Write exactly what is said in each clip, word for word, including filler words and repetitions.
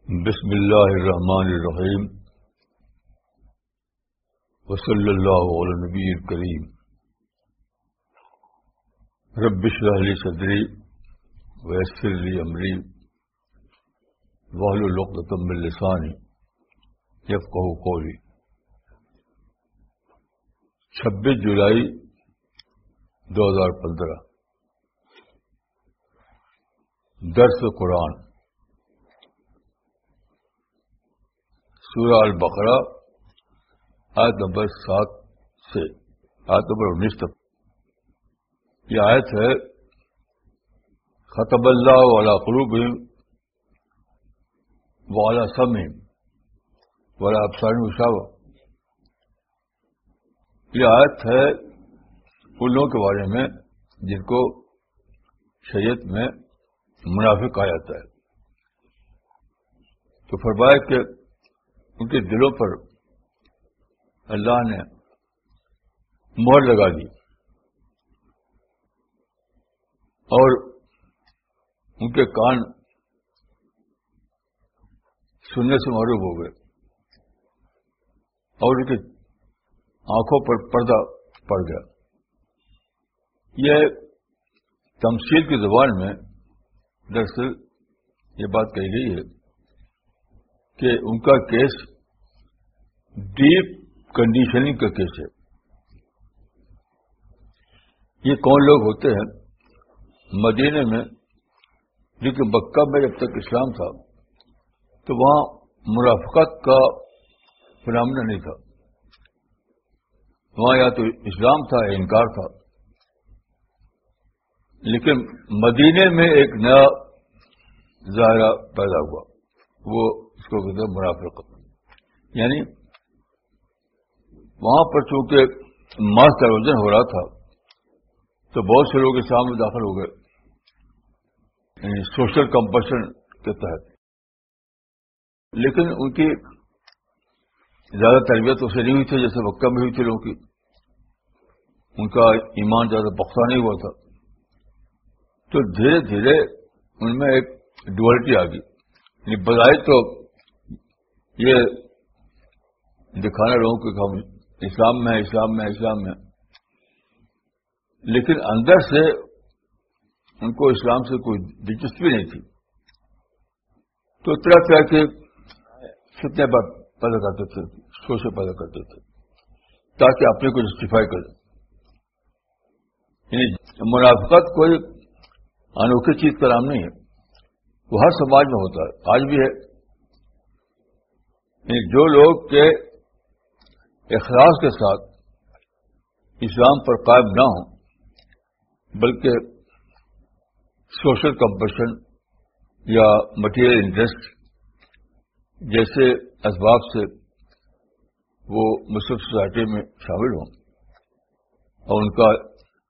بسم اللہ الرحمن الرحیم وصلی اللہ علی نبی الکریم رب اشرح لی صدری ویسر لی امری واحلل عقدۃ من لسانی یفقہوا قولی. چھبیس جولائی دو ہزار پندرہ. درس قرآن سورہ البقرہ آیت نمبر سات سے آیت نمبر انیس تک. یہ آیت ہے ختم اللہ علی قلوبہم وعلی سمعہم وعلی ابصارہم غشاوہ. یہ آیت ہے ان لوگوں کے بارے میں جن کو شریعت میں منافق کہا جاتا ہے. تو فرمایا کہ ان کے دلوں پر اللہ نے مہر لگا دی اور ان کے کان سننے سے محروم ہو گئے اور ان کی آنکھوں پر پردہ پڑ گیا. یہ تمثیل کی زبان میں دراصل یہ بات کہی گئی ہے کہ ان کا کیس ڈیپ کنڈیشننگ کا کیس ہے. یہ کون لوگ ہوتے ہیں؟ مدینے میں لیکن مکہ میں جب تک اسلام تھا تو وہاں منافقت کا فنامنا نہیں تھا. وہاں یا تو اسلام تھا یا انکار تھا. لیکن مدینے میں ایک نیا ظاہرہ پیدا ہوا, وہ اس کو کہتے ہیں منافقت. یعنی وہاں پر چونکہ ماس ٹیروریزم ہو رہا تھا تو بہت سے لوگ اسلام میں داخل ہو گئے, یعنی سوشل کمپلشن کے تحت. لیکن ان کی زیادہ تربیت اسے نہیں ہوئی تھی جیسے مکہ میں ہوئی تھی لوگوں کی. ان کا ایمان زیادہ پختہ نہیں ہوا تھا. تو دھیرے دھیرے ان میں ایک ڈوئلٹی آ گئی. یعنی بظاہر تو یہ دکھانا لوگوں کو کہ ہم اسلام میں اسلام میں اسلام میں لیکن اندر سے ان کو اسلام سے کوئی دلچسپی نہیں تھی. تو طرح طرح کے فتنے پیدا کرتے تھے, سوچے پیدا کرتے تھے تاکہ اپنے کو جسٹیفائی کریں. یعنی منافقت کوئی انوکھی چیز کا نام نہیں ہے, وہ ہر سماج میں ہوتا ہے, آج بھی ہے. یعنی جو لوگ کے اخلاص کے ساتھ اسلام پر قائم نہ ہوں بلکہ سوشل کمپلشن یا مٹیریل انٹرسٹ جیسے اسباب سے وہ مسلم سوسائٹی میں شامل ہوں اور ان کا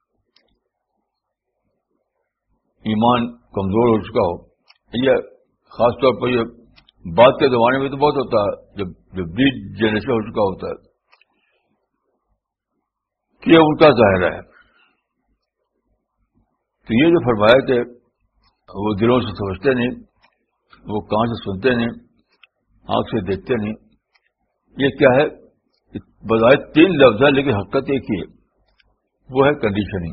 ایمان کمزور ہو چکا ہو. یہ خاص طور پر یہ بعد کے زمانے میں تو بہت ہوتا ہے, جب جب بیچ جنریشن ہو چکا ہوتا ہے کہ یہ ان کا ظاہرہ ہے. تو یہ جو فرمایا کہ وہ دلوں سے سمجھتے نہیں, وہ کان سے سنتے نہیں, آنکھ سے دیکھتے نہیں. یہ کیا ہے؟ بظاہر تین لفظ ہے لیکن حقیقت ایک ہی ہے, وہ ہے کنڈیشننگ.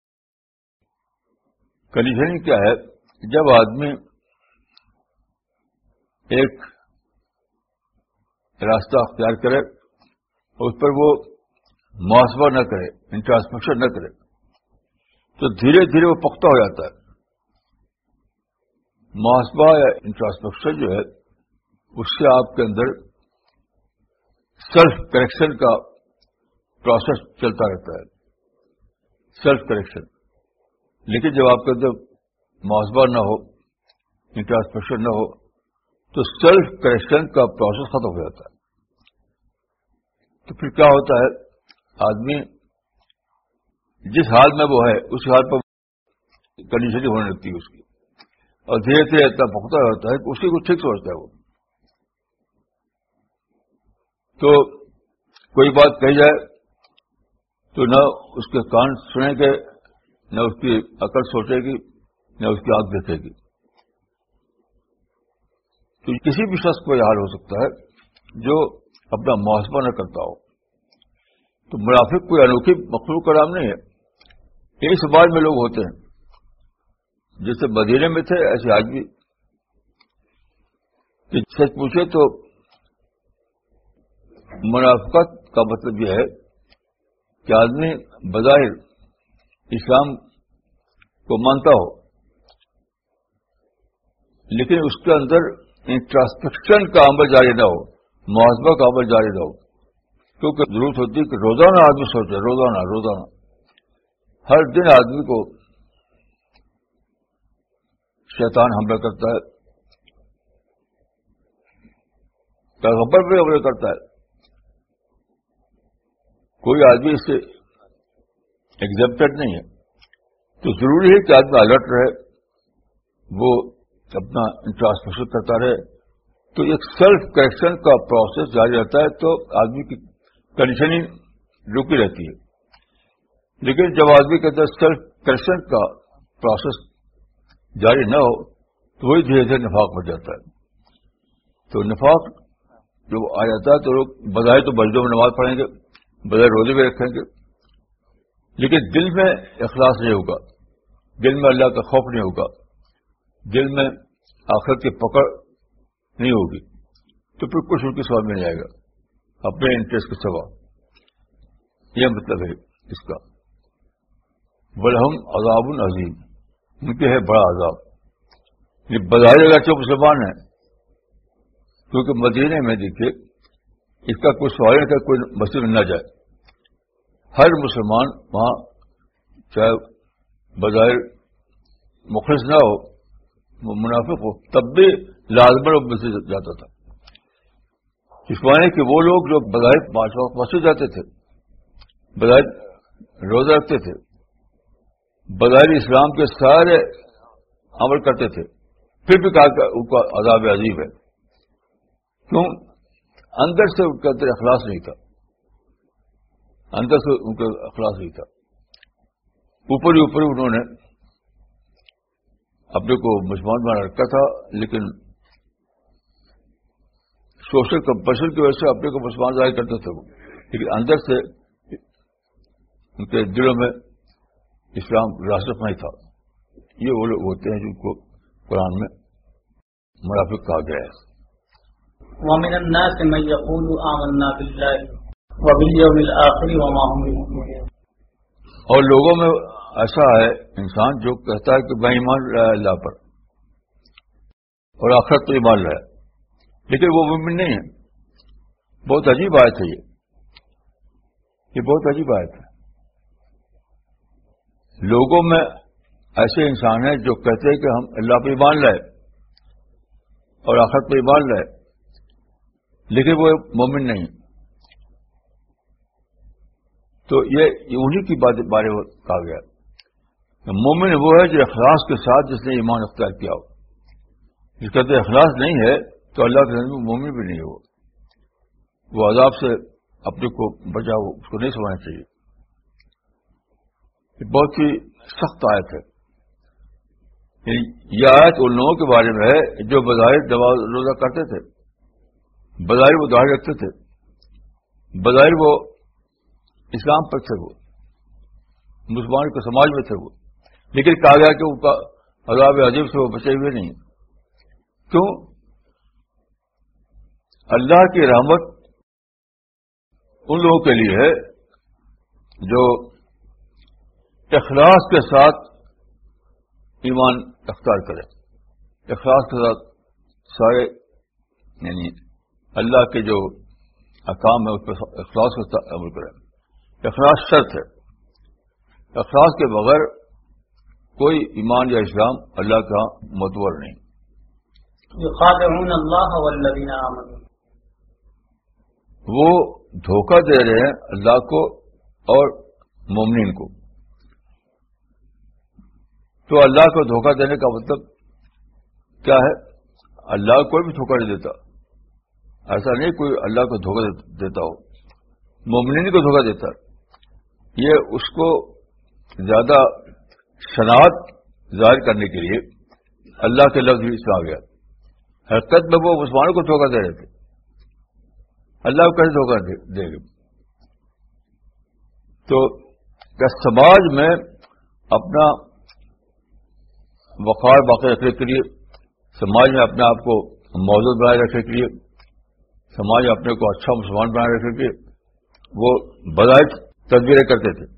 کنڈیشننگ کیا ہے؟ جب آدمی ایک راستہ اختیار کرے اور اس پر وہ محاسبہ نہ کرے, انٹراسپیکشن نہ کرے, تو دھیرے دھیرے وہ پختہ ہو جاتا ہے. محاسبہ یا انٹراسپیکشن جو ہے اس سے آپ کے اندر سیلف کریکشن کا پروسیس چلتا رہتا ہے, سیلف کریکشن. لیکن جب آپ کے اندر محاسبہ نہ ہو, انٹراسپیکشن نہ ہو, تو سیلف کریکشن کا پروسیس ختم ہو جاتا ہے. تو پھر کیا ہوتا ہے؟ آدمی جس حال میں وہ ہے اس حال پر کنڈیشن ہونے لگتی ہے اس کی, اور دھیرے دھیرے اتنا پختہ ہوتا ہے کہ اسی کو ٹھیک سمجھتا ہے وہ. تو کوئی بات کہی جائے تو نہ اس کے کان سنیں گے, نہ اس کی عقل سوچے گی, نہ اس کی آنکھ دیکھے گی. تو کسی بھی شخص کو یہ حال ہو سکتا ہے جو اپنا محاسبہ نہ کرتا ہو. تو منافق کوئی انوکھی مخلوق کا نام نہیں ہے. اس سماج میں لوگ ہوتے ہیں جیسے مدینے میں تھے ایسے آج بھی. کہ سچ پوچھے تو منافقت کا مطلب یہ ہے کہ آدمی بظاہر اسلام کو مانتا ہو لیکن اس کے اندر انٹراسپیکشن کا عمل جاری نہ ہو, محاسبہ کا عمل جاری نہ ہو. کیونکہ ضرورت ہوتی ہے کہ روزانہ آدمی سوچے, روزانہ روزانہ ہر دن آدمی کو شیطان حملہ کرتا ہے, پیغمبر بھی حملہ کرتا ہے. کوئی آدمی اس سے ایگزمپٹڈ نہیں ہے. تو ضروری ہے کہ آدمی الرٹ رہے, وہ اپنا انٹراسپیکشن کرتا رہے. تو ایک سیلف کریکشن کا پروسیس جاری رہتا ہے تو آدمی کی کنڈیشننگ رکی رہتی ہے. لیکن جب آدمی کے اندر سیلف کریکشن کا پروسیس جاری نہ ہو تو وہی دھیرے دھیرے نفاق بڑھ جاتا ہے. تو نفاق جو آ جاتا ہے تو لوگ بظاہر تو مسجدوں میں نماز پڑھیں گے, بظاہر روزے بھی رکھیں گے, لیکن دل میں اخلاص نہیں ہوگا, دل میں اللہ کا خوف نہیں ہوگا, دل میں آخرت کی پکڑ نہیں ہوگی. تو پھر کچھ ان کی سمجھ میں نہیں آئے گا اپنے انٹرسٹ کے سوا. یہ مطلب ہے اس کا. وَلَهُمْ عَذَابٌ عَظِيمٌ, ان کے ہے بڑا عذاب. یہ بظاہر اگرچہ مسلمان ہیں, کیونکہ مدینے میں دیکھیے اس کا کوئی سوال نہیں کہ کوئی مسجد میں نہ جائے. ہر مسلمان وہاں چاہے بظاہر مخلص نہ ہو, منافق ہو, تب بھی لازمن مسجد جاتا تھا. اس معنی کہ وہ لوگ جو بظاہر پانچ وقت مسجد جاتے تھے, بظاہر روزہ رکھتے تھے, بظاہر اسلام کے سارے عمل کرتے تھے, پھر بھی کہا کہ ان کا عذاب عظیم ہے. کیوں؟ اندر سے ان کے اندر اخلاص نہیں تھا, اندر سے ان کا اخلاص نہیں تھا. اوپر ہی اوپر انہوں نے اپنے کو مسلمان بنا رکھا تھا, لیکن سوشل کمپلشن کی وجہ سے اپنے کو مسلمان ظاہر کرتے تھے وہ, لیکن اندر سے ان کے دلوں میں اسلام راسخ نہیں تھا. یہ وہ لوگ ہوتے ہیں جن کو قرآن میں منافق کہا گیا ہے. وَمِنَ النَّاسِ مَن يَقُولُ آمَنَّا بِاللَّهِ وَبِالْيَوْمِ الْآخِرِ وَمَا هُمْ بِمُؤْمِنِينَ. اور لوگوں میں ایسا ہے انسان جو کہتا ہے کہ میں ایمان لایا اللہ پر اور آخرت تو ایمان لایا, لیکن وہ مومن نہیں ہے. بہت عجیب آیت ہے یہ یہ بہت عجیب آیت ہے. لوگوں میں ایسے انسان ہیں جو کہتے ہیں کہ ہم اللہ پہ ایمان لائے اور آخرت پہ ایمان لائے, لیکن وہ مومن نہیں. تو یہ انہی کی بات بارے میں کہا گیا. مومن وہ ہے جو اخلاص کے ساتھ جس نے ایمان اختیار کیا ہو. جس کا تو اخلاص نہیں ہے تو اللہ کے نزد میں مومن بھی نہیں ہو, وہ عذاب سے اپنے کو بچا, ہو اس کو نہیں سمجھنا چاہیے. یہ بہت ہی سخت آیت ہے. یہ آیت ان لوگوں کے بارے میں ہے جو بظاہر نماز روزہ کرتے تھے, بظاہر وہ داڑھی رکھتے تھے, بظاہر وہ اسلام پر تھے, وہ مسلمان کے سماج میں تھے وہ, لیکن کہا گیا کہ ان کا عذاب عظیم سے وہ بچے ہوئے نہیں. کیوں؟ اللہ کی رحمت ان لوگوں کے لیے ہے جو اخلاص کے ساتھ ایمان اختیار کرے, اخلاص کے ساتھ سارے یعنی اللہ کے جو احکام ہے اس پر اخلاص کے ساتھ عمل کرے. اخلاص شرط ہے. اخلاص کے بغیر کوئی ایمان یا اسلام اللہ کا معتبر نہیں. یخادعون اللہ والذین آمنوا, وہ دھوکہ دے رہے ہیں اللہ کو اور مومنین کو. تو اللہ کو دھوکہ دینے کا مطلب کیا ہے؟ اللہ کوئی بھی دھوکہ نہیں دیتا. ایسا نہیں کوئی اللہ کو دھوکہ دیتا ہو, مومنین کو دھوکہ دیتا. یہ اس کو زیادہ شناعت ظاہر کرنے کے لیے اللہ کے لفظ بھی اس میں آ گیا. حقیقت میں وہ مسلمانوں کو دھوکہ دے رہے تھے. اللہ کو کیسے دھوکہ دے گے؟ تو کیا سماج میں اپنا وقار باقی رکھنے کے لیے، سماج میں اپنے آپ کو موجود بنائے رکھنے کے لیے، سماج میں اپنے کو اچھا مسلمان بنائے رکھنے کے لیے وہ بظاہر تدبیریں کرتے تھے.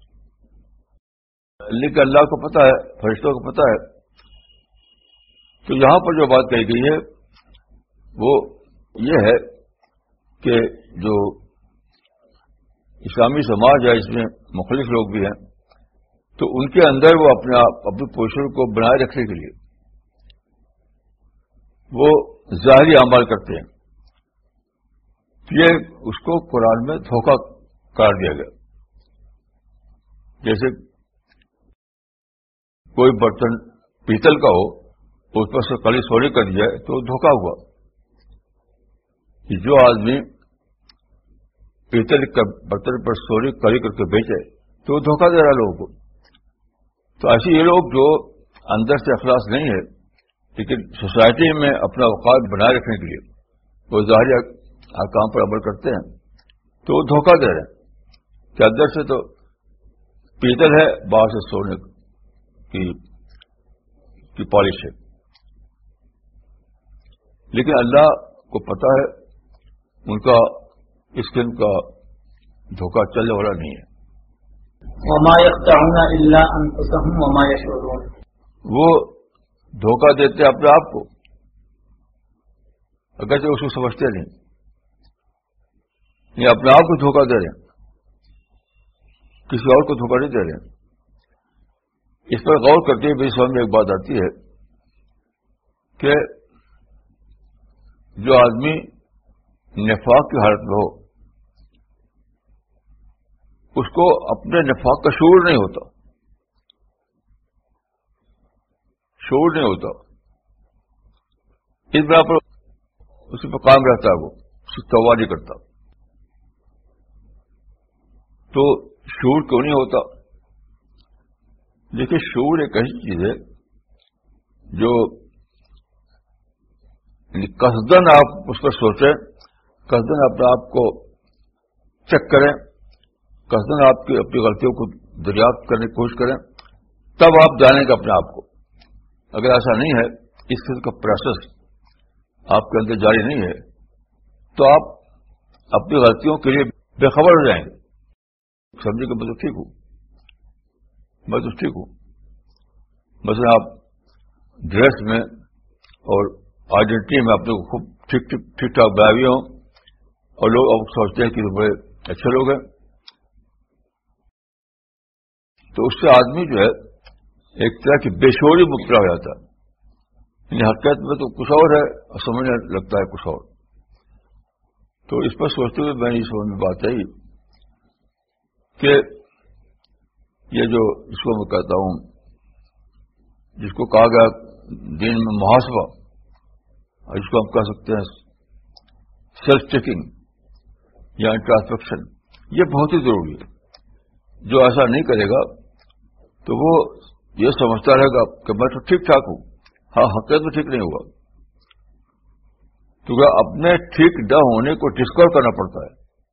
لیکن اللہ کو پتہ ہے، فرشتوں کو پتہ ہے. تو یہاں پر جو بات کہی گئی ہے وہ یہ ہے کہ جو اسلامی سماج ہے اس میں مختلف لوگ بھی ہیں، تو ان کے اندر وہ اپنے آپ اپنی پوزیشن کو بنائے رکھنے کے لیے وہ ظاہری اعمال کرتے ہیں. یہ اس کو قرآن میں دھوکہ قرار دیا گیا. جیسے کوئی برتن پیتل کا ہو، اس پر سے کلی سونے کر دیا تو دھوکہ ہوا. کہ جو آدمی پیتل کے برتن پر سونے کلی کر کے بیچے تو وہ دھوکہ دے رہا لوگوں کو. تو ایسے یہ لوگ جو اندر سے اخلاص نہیں ہے لیکن سوسائٹی میں اپنا اوقات بنائے رکھنے کے لیے وہ ظاہری احکام پر عمل کرتے ہیں تو وہ دھوکہ دے رہے ہیں کہ اندر سے تو پیتل ہے، باہر سے سونے کی کی پالش ہے. لیکن اللہ کو پتا ہے ان کا اس قسم کا دھوکہ چلنے والا نہیں ہے. وما يخدعون الا انفسهم وما يشعرون. وہ دھوکہ دیتے اپنے آپ کو اگرچہ اس کو سمجھتے نہیں. یہ اپنے آپ کو دھوکہ دے رہے ہیں، کسی اور کو دھوکہ نہیں دے رہے ہیں. اس پر غور کرتے ہوئے میری سمجھ میں ایک بات آتی ہے کہ جو آدمی نفاق کی حالت میں ہو اس کو اپنے نفاق کا شعور نہیں ہوتا شعور نہیں ہوتا اس بنا پر اسی پہ کام رہتا ہے، وہ اس کی توبہ نہیں کرتا. تو شعور کیوں نہیں ہوتا؟ دیکھیے شعور ایک ایسی چیز ہے جو قصدن آپ اس پر سوچیں، قصدن اپنے آپ کو چیک کریں، قصدن آپ کی اپنی غلطیوں کو دریافت کرنے کی کوشش کریں، تب آپ جانیں گے اپنے آپ کو. اگر ایسا نہیں ہے، اس قسم کا پروسیس آپ کے اندر جاری نہیں ہے تو آپ اپنی غلطیوں کے لیے بے خبر ہو جائیں گے. سمجھے کہ میں تو ٹھیک ہوں میں تو ٹھیک ہوں مثلا آپ ڈریس میں اور آئیڈینٹی میں اپنے کو خوب ٹھیک ٹھیک ٹھیک ٹھاک بنائے ہوئے ہوں اور لوگ اب سوچتے ہیں کہ بڑے اچھے لوگ ہیں، تو اس سے آدمی جو ہے ایک طرح کی بے شعوری مبتلا ہو جاتا ہے. یعنی حقیقت میں تو کچھ اور ہے اور سمجھنے لگتا ہے کچھ اور. تو اس پر سوچتے ہوئے میں یہ سمجھ میں بات آئی کہ یہ جو اس کو میں کہتا ہوں جس کو کہا گیا دین میں محاسبہ، جس کو ہم کہہ سکتے ہیں سیلف چیکنگ یا انٹراسپیکشن، یہ بہت ہی ضروری ہے. جو ایسا نہیں کرے گا تو وہ یہ سمجھتا رہے گا کہ میں تو ٹھیک ٹھاک ہوں، ہاں حقیقت میں ٹھیک نہیں ہوگا. کیونکہ اپنے ٹھیک نہ ہونے کو ڈسکور کرنا پڑتا ہے،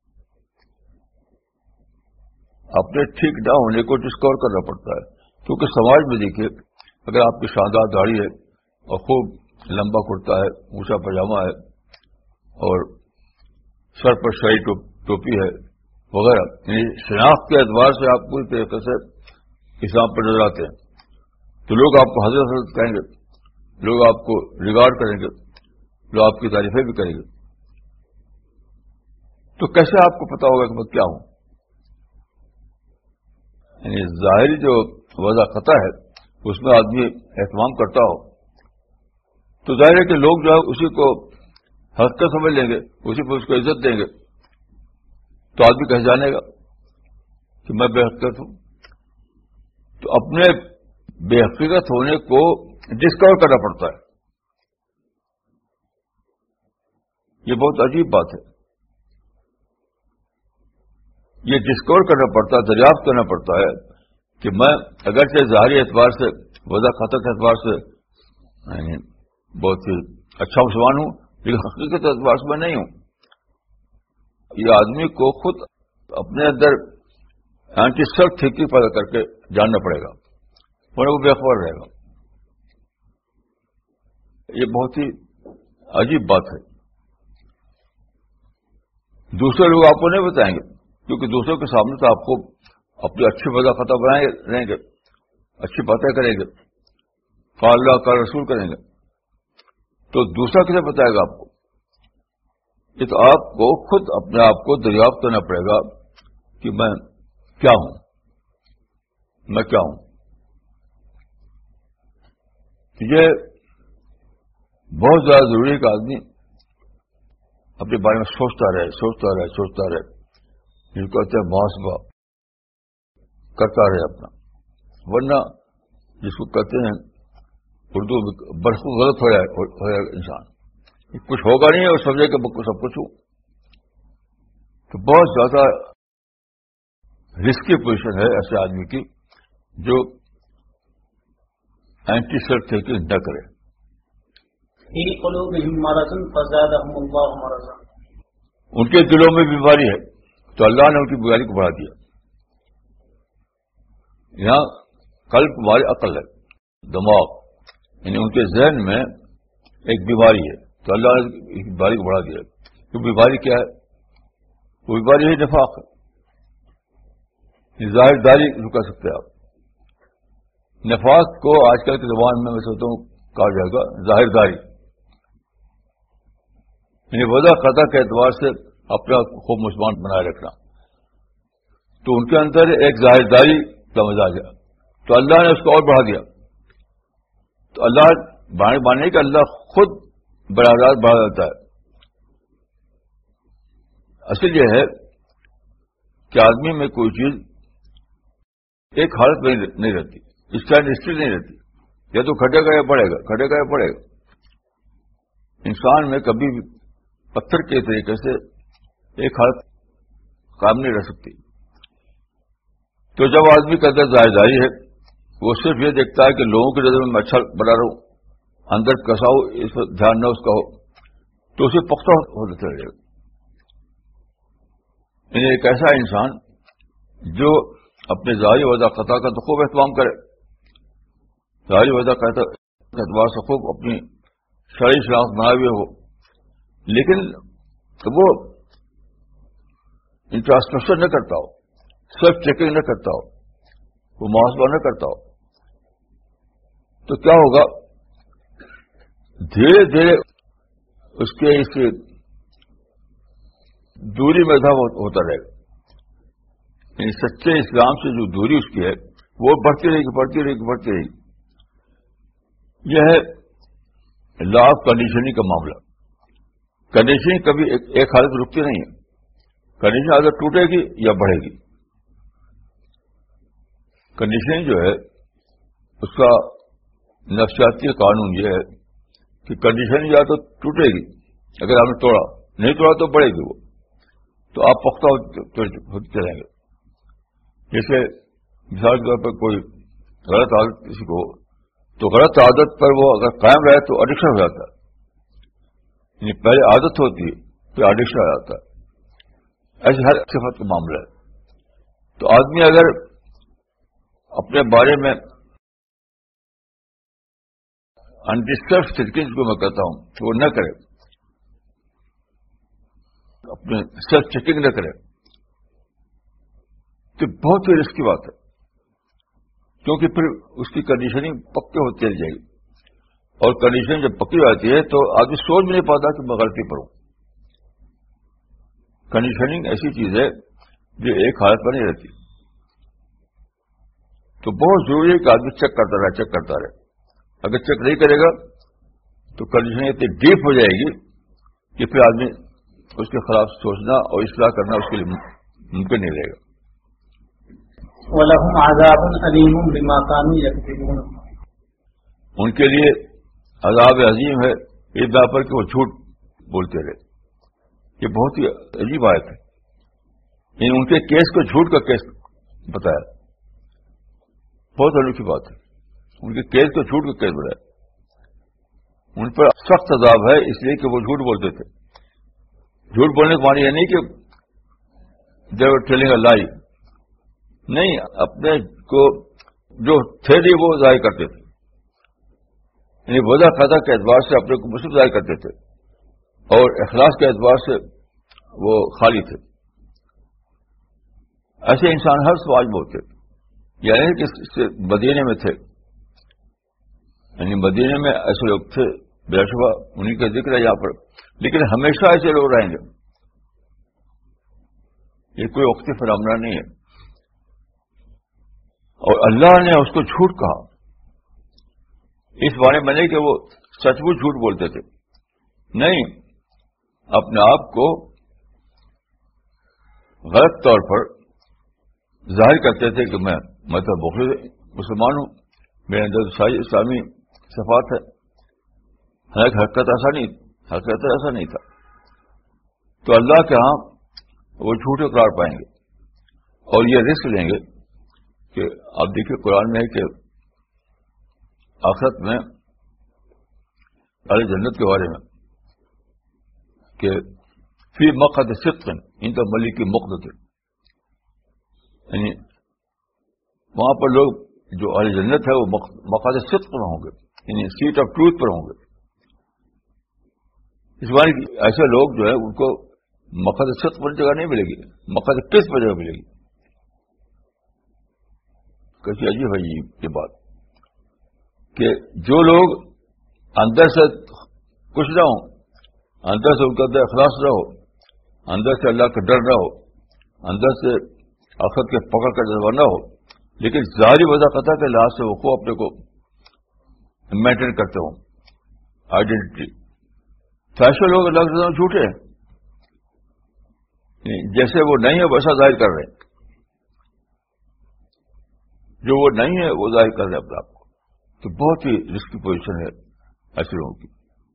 اپنے ٹھیک نہ ہونے کو ڈسکور کرنا پڑتا ہے. کیونکہ سماج میں دیکھیے اگر آپ کی شاندار داڑھی ہے اور خوب لمبا کرتا ہے، اونچا پاجامہ ہے اور سر پر شاہی ٹوپی ہے وغیرہ، یعنی شناخت کے اعتبار سے آپ پوری طریقے سے اسلام پر نظر آتے ہیں، تو لوگ آپ کو حضرت حضرت کہیں گے، لوگ آپ کو ریگارڈ کریں گے، لوگ آپ کی تعریفیں بھی کریں گے. تو کیسے آپ کو پتا ہوگا کہ میں کیا ہوں؟ یعنی ظاہری جو وضع خطا ہے اس میں آدمی اہتمام کرتا ہو تو ظاہر ہے کہ لوگ جو ہے اسی کو حقیقت سمجھ لیں گے، اسی پر اس کو عزت دیں گے، تو آدمی کہہ جانے گا کہ میں بے حقیقت ہوں. تو اپنے بے حقیقت ہونے کو ڈسکور کرنا پڑتا ہے. یہ بہت عجیب بات ہے. یہ ڈسکور کرنا پڑتا ہے، دریافت کرنا پڑتا ہے کہ میں اگرچہ ظاہری اعتبار سے وضع خطا کے اعتبار سے یعنی بہت ہی اچھا مسلمان ہوں لیکن حقیقت اعتبار سے میں نہیں ہوں. یہ آدمی کو خود اپنے اندر اینٹی سیلف تھنکنگ پیدا کر کے جاننا پڑے گا ورنہ وہ بے خبر رہے گا. یہ بہت ہی عجیب بات ہے. دوسرے لوگ آپ کو نہیں بتائیں گے کیونکہ دوسروں کے سامنے تو آپ کو اپنی اچھی وجہ خطا بنائے رہیں گے, اچھی باتیں کریں گے, قال اللہ قال رسول کریں گے, تو دوسرا کیسے بتائے گا آپ کو؟ یہ تو آپ کو خود اپنے آپ کو دریافت کرنا پڑے گا کہ میں کیا ہوں, میں کیا ہوں. یہ بہت زیادہ ضروری ہے کہ آدمی اپنے بارے میں سوچتا رہے سوچتا رہے سوچتا رہے جس کو کہتے ہیں محاسبہ کرتا رہے اپنا. ورنہ جس کو کہتے ہیں اردو برخو غلط ہو جائے انسان, کچھ ہوگا نہیں اور سمجھے کہ سب کچھ ہوں, تو بہت زیادہ رسکی پوزیشن ہے ایسے آدمی کی جو اینٹی سیلف تھنکنگ نہ کرے. فی قلوبہم مرض فزادہم اللہ مرضا, ان کے دلوں میں بیماری ہے تو اللہ نے ان کی بیماری کو بڑھا دیا. یہاں قلب ہماری عقل ہے, دماغ, یعنی ان کے ذہن میں ایک بیماری ہے تو اللہ نے اس بیماری کو بڑھا دیا. تو بیماری کیا ہے؟ وہ بیماری ہے نفاق ہے. ظاہر داری رکا سکتے ہیں آپ. نفاق کو آج کل کے زبان میں میں سمجھتا ہوں کہا جائے گا ظاہر داری, یعنی وضع قطع کے اعتبار سے اپنا خوب مسلمان بنائے رکھنا. تو ان کے اندر ایک ظاہر داری کا مزاج ہے تو اللہ نے اس کو اور بڑھا دیا. تو اللہ بانے کہ اللہ خود براہ راست بڑھا دیتا ہے. اصل یہ ہے کہ آدمی میں کوئی چیز ایک حالت میں نہیں رہتی, اسٹینڈ اسٹل نہیں رہتی, یا تو کھٹے گا یا بڑھے گا, کھٹے گا یا بڑھے گا. انسان میں کبھی بھی پتھر کے طریقے سے ایک حالت کام نہیں رہ سکتی. تو جب آدمی کا اندر ظاہر داری ہے وہ صرف یہ دیکھتا ہے کہ لوگوں کی نظر میں میں اچھا بنا رہا ہوں, اندر کسا ہو, اس پر دھیان نہ اس کا ہو, تو اسے پختہ ہوتا چلا جائے گا. یعنی ایک ایسا انسان جو اپنے ظاہری وضع قطع کا تو خوب اہتمام کرے, ظاہری وضع قطع کے اعتبار سے خوب اپنی شرعی شناخت بنائے ہوئے ہو, لیکن وہ انٹراسپیکشن نہ کرتا ہو, سیلف چیکنگ نہ کرتا ہو, وہ محاسبہ نہ کرتا ہو, تو کیا ہوگا؟ دھیرے دھیرے اس کے اس دوری میں اضافہ ہوتا رہے گا. یعنی سچے اسلام سے جو دوری اس کی ہے وہ بڑھتی رہے گی بڑھتی رہے گی بڑھتی رہے گی. یہ ہے لا آف کنڈیشننگ کا معاملہ. کنڈیشننگ کبھی ایک, ایک حالت رکتی نہیں ہے. کنڈیشن اگر ٹوٹے گی یا بڑھے گی. کنڈیشننگ جو ہے اس کا نفسیاتی قانون یہ ہے کہ کنڈیشن یا تو ٹوٹے گی, اگر آپ نے توڑا, نہیں توڑا تو بڑھے گی وہ, تو آپ پختہ ہوتے چلیں گے. جیسے مثال کے طور پر کوئی غلط عادت کسی کو, تو غلط عادت پر وہ اگر قائم رہے تو ایڈکشن ہو جاتا ہے. یعنی پہلے عادت ہوتی ہے پھر ایڈکشن آ جاتا ہے. ایسے ہر صفت کا معاملہ ہے. تو آدمی اگر اپنے بارے میں انڈسٹرب تھنکنگ کو میں کہتا ہوں کہ وہ نہ کرے, اپنے سیلف چیکنگ نہ کرے, تو بہت ہی رسکی بات ہے, کیونکہ پھر اس کی کنڈیشننگ پکے ہوتی چلی جائے گی. اور کنڈیشن جب پکی آتی ہے تو آدمی سوچ بھی نہیں پاتا کہ میں غلطی پر ہوں. کنڈیشننگ ایسی چیز ہے جو ایک حالت پر نہیں رہتی. تو بہت ضروری ہے کہ آدمی چیک کرتا رہے چیک کرتا رہے. اگر چیک نہیں کرے گا تو کنڈیشن اتنی ڈیپ ہو جائے گی کہ پھر آدمی اس کے خلاف سوچنا اور اصلاح کرنا اس کے لیے ممکن نہیں رہے گا. وَلَهُمْ عَذَابٌ أَلِيمٌ بِمَا كَانُوا يَكْذِبُونَ, ان کے لیے عذاب عظیم ہے اس بات پر کہ وہ جھوٹ بولتے رہے. یہ بہت ہی عجیب آیت ہے. یعنی ان کے کیس کو جھوٹ کا کیس بتایا, بہت انوکھی بات ہے. ان کے کیس کو جھوٹ کا کیس بتایا. ان پر سخت عذاب ہے، اس لیے کہ وہ جھوٹ بولتے تھے. جھوٹ بولنے کا معنی یہ نہیں کہ they were telling a lie، نہیں، اپنے کو جو تھے نہیں وہ ظاہر کرتے تھے، یعنی وضع قضا کے اعتبار سے اپنے کو مسلم ظاہر کرتے تھے اور اخلاص کے اعتبار سے وہ خالی تھے. ایسے انسان ہر سماج میں ہوتے، یعنی کہ مدینے میں تھے، یعنی مدینے میں ایسے لوگ تھے، بلا شبہ انہیں کا ذکر ہے یہاں پر، لیکن ہمیشہ ایسے لوگ رہیں گے. یہ کوئی وقتی فنامنا نہیں ہے. اور اللہ نے اس کو جھوٹ کہا، اس بارے میں نہیں کہ وہ سچ مچ جھوٹ بولتے تھے، نہیں، اپنے آپ کو غلط طور پر ظاہر کرتے تھے کہ میں مطلب مسلمان ہوں، میرے اندر اسلامی صفات ہے. حالانکہ حقیقت ایسا نہیں حقیقت ایسا نہیں تھا. تو اللہ کے ہاں وہ جھوٹے قرار پائیں گے اور یہ رسک لیں گے کہ آپ دیکھیے قرآن میں ہے کہ آخرت میں اہل جنت کے بارے میں کہ فی مقعد صدق عند ملیک مقتدر، یعنی وہاں پر لوگ جو اہل جنت ہے وہ مقعد صدق پر ہوں گے، یعنی سیٹ آف ٹروتھ پر ہوں گے. اس بار ایسے لوگ جو ہے ان کو مقعد صدق پر جگہ نہیں ملے گی، مقعد قسط پر جگہ ملے گی. کیسی عجیب ہے یہ بات کہ جو لوگ اندر سے کچھ نہ ہو، اندر سے ان کا اندر اخلاص نہ ہو، اندر سے اللہ کا ڈر نہ ہو، اندر سے آخرت کے پکڑ کا جذبہ نہ ہو، لیکن ظاہری وضاحت کے لحاظ سے وہ کو اپنے کو مینٹین کرتے ہوں آئیڈینٹی. تو ایسے لوگ اللہ کے سامنے جھوٹے ہیں، جیسے وہ نہیں ہے ویسا ظاہر کر رہے ہیں، جو وہ نہیں ہے وہ ظاہر کر رہے ہیں اپنے آپ کو. تو بہت ہی رسکی پوزیشن ہے ایسے لوگوں کی.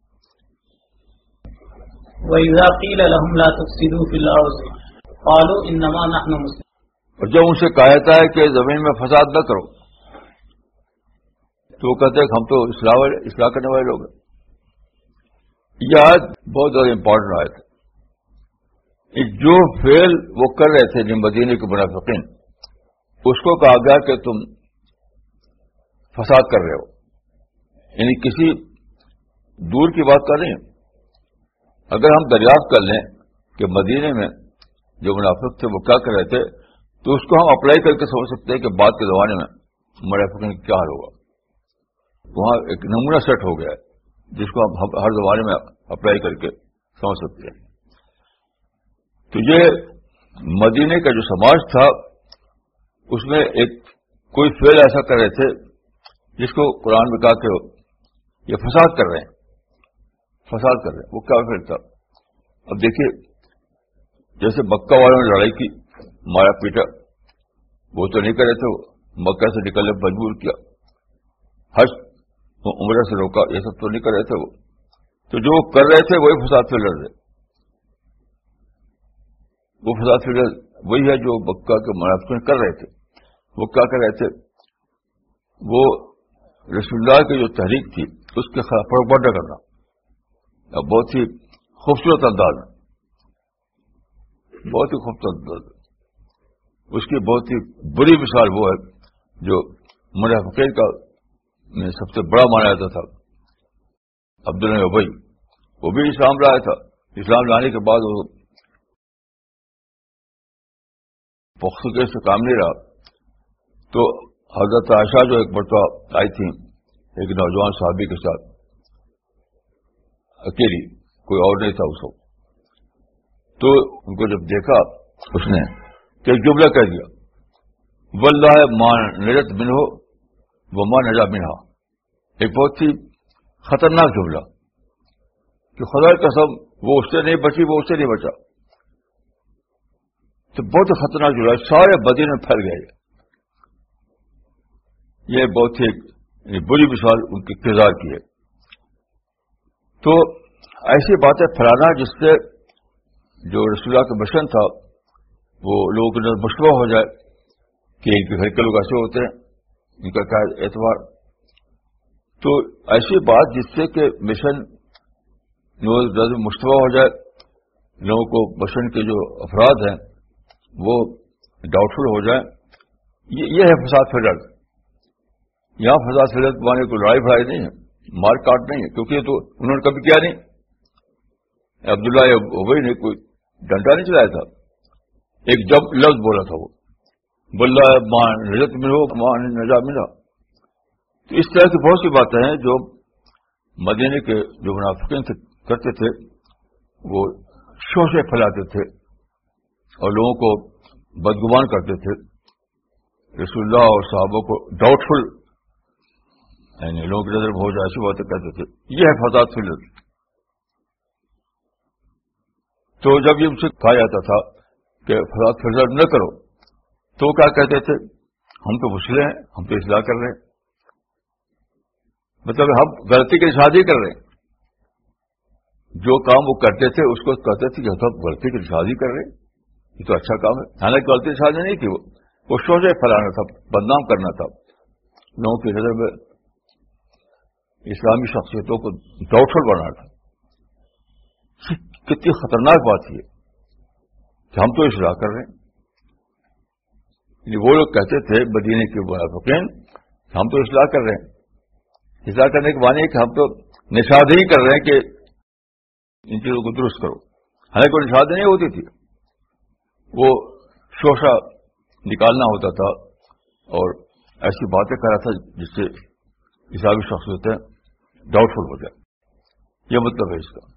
وَإِذَا قِيلَ لَهُمْ لَا تُفْسِدُوا فِي الْأَرْضِ قَالُوا إِنَّمَا نَحْنُ مُصْلِحُونَ. اور جب ان سے کہا جاتا ہے کہ زمین میں فساد نہ کرو تو وہ کہتے ہیں کہ ہم تو اصلاح اصلاح کرنے والے لوگ ہیں. یہ آیت بہت زیادہ امپورٹنٹ آیت ہے. جو فعل وہ کر رہے تھے جن مدینے کے منافقین، اس کو کہا گیا کہ تم فساد کر رہے ہو، یعنی کسی دور کی بات کر رہے ہیں. اگر ہم دریافت کر لیں کہ مدینے میں جو منافق تھے وہ کیا کر رہے تھے تو اس کو ہم اپلائی کر کے سمجھ سکتے ہیں کہ بعد کے زمانے میں منافقین کا کیا حال ہوگا. وہاں ایک نمونہ سیٹ ہو گیا ہے جس کو ہم ہر زمانے میں اپلائی کر کے سمجھ سکتے ہیں. تو یہ مدینے کا جو سماج تھا اس میں ایک کوئی فعل ایسا کر رہے تھے جس کو قرآن میں کہا کہ یہ فساد کر رہے ہیں، فساد کر رہے ہیں. وہ کیا فعل تھا؟ اب دیکھیے، جیسے مکہ والوں نے لڑائی کی، مارا پیٹا، وہ تو نہیں کر رہے تھے، وہ مکہ سے نکلنے پر مجبور کیا، حج عمرہ سے روکا، یہ سب تو نہیں کر رہے تھے وہ. تو جو کر رہے تھے وہی فساد فعل رہے، وہ فساد فعل وہی ہے جو مکہ کے منافقین کر رہے تھے. وہ کیا کر رہے تھے؟ وہ رسول اللہ کی جو تحریک تھی اس کے خلاف پروپیگنڈا کرنا، اب بہت ہی خوبصورت انداز میں، بہت ہی خوبصورت انداز میں. اس کی بہت ہی بری مثال وہ ہے جو منافقین کا سب سے بڑا مانا جاتا تھا عبداللہ ابی. وہ بھی اسلام لایا تھا، اسلام لانے کے بعد وہ پختگی سے کام نہیں رہا. تو حضرت عائشہ جو ایک مرتبہ آئی تھی ایک نوجوان صحابی کے ساتھ اکیلی، کوئی اور نہیں تھا اس وقت، تو ان کو جب دیکھا اس نے کہ ایک جملہ کہہ دیا، واللہ ما نجت منہ وما نجا منہا. ایک بہت ہی خطرناک جملہ کہ خدا کی قسم وہ اس سے نہیں بچی، وہ اس سے نہیں بچا. تو بہت ہی خطرناک جملہ، سارے مدینے میں پھیل گئے. یہ بہت ہی بری مثال ان کے کردار کی ہے. تو ایسی باتیں پھیلانا جس سے جو رسول اللہ کا مشن تھا وہ لوگوں کے اندر مشتبہ ہو جائے کہ ان کے گھر کے لوگ ایسے ہوتے ہیں، ان کا کیا اعتبار. تو ایسی بات جس سے کہ مشن مشتبہ ہو جائے، لوگوں کو مشن کے جو افراد ہیں وہ ڈاؤٹ فل ہو جائیں، یہ ہے فساد فیلر. یہاں فساد فیلر مانے کو لڑائی بھڑائی نہیں ہے، مار کاٹ نہیں ہے، کیونکہ یہ تو انہوں نے کبھی کیا نہیں. عبداللہ ابی نے کوئی ڈنڈا نہیں چلایا تھا، ایک جب لفظ بولا تھا، وہ بلا ماں نجات ملو ماں نجات ملا. تو اس طرح کی بہت سی باتیں ہیں جو مدینے کے جو منافقین کرتے تھے، وہ شوشے پھیلاتے تھے اور لوگوں کو بدگمان کرتے تھے، رسول اللہ اور صحابہ کو ڈاؤٹ فل یعنی لوگوں کی نظر میں ہو جائے ایسی باتیں کہتے تھے. یہ ہے فساد فیلر. تو جب یہ ان سے کہا جاتا تھا کہ فساد فیلر نہ کرو تو کیا کہتے تھے؟ ہم تو مسلم ہیں، ہم تو اصلاح کر رہے ہیں. مطلب ہم غلطی کی نشاندہی کر رہے ہیں. جو کام وہ کرتے تھے اس کو کہتے تھے کہ ہم غلطی کی نشاندہی کر رہے ہیں، یہ تو اچھا کام ہے. حالانکہ غلطی نشاندہی نہیں تھی، وہ وہ شوشے پھیلانا تھا، بدنام کرنا تھا، لوگوں کی نظر میں اسلامی شخصیتوں کو ڈاؤٹ فل بنانا تھا. کتنی خطرناک بات ہے کہ ہم تو اصلاح کر رہے ہیں. وہ لوگ کہتے تھے مدینے کے منافقین ہم تو اصلاح کر رہے ہیں. اصلاح کرنے کے معنی ہے کہ ہم تو نشاندہی کر رہے ہیں کہ ان چیزوں کو درست کرو. حالانکہ کوئی نشاندہی نہیں ہوتی تھی، وہ شوشہ نکالنا ہوتا تھا اور ایسی باتیں کر رہا تھا جس سے اسلامی شخصیتیں ڈاؤٹ فل ہو جائے. یہ مطلب ہے اس کا.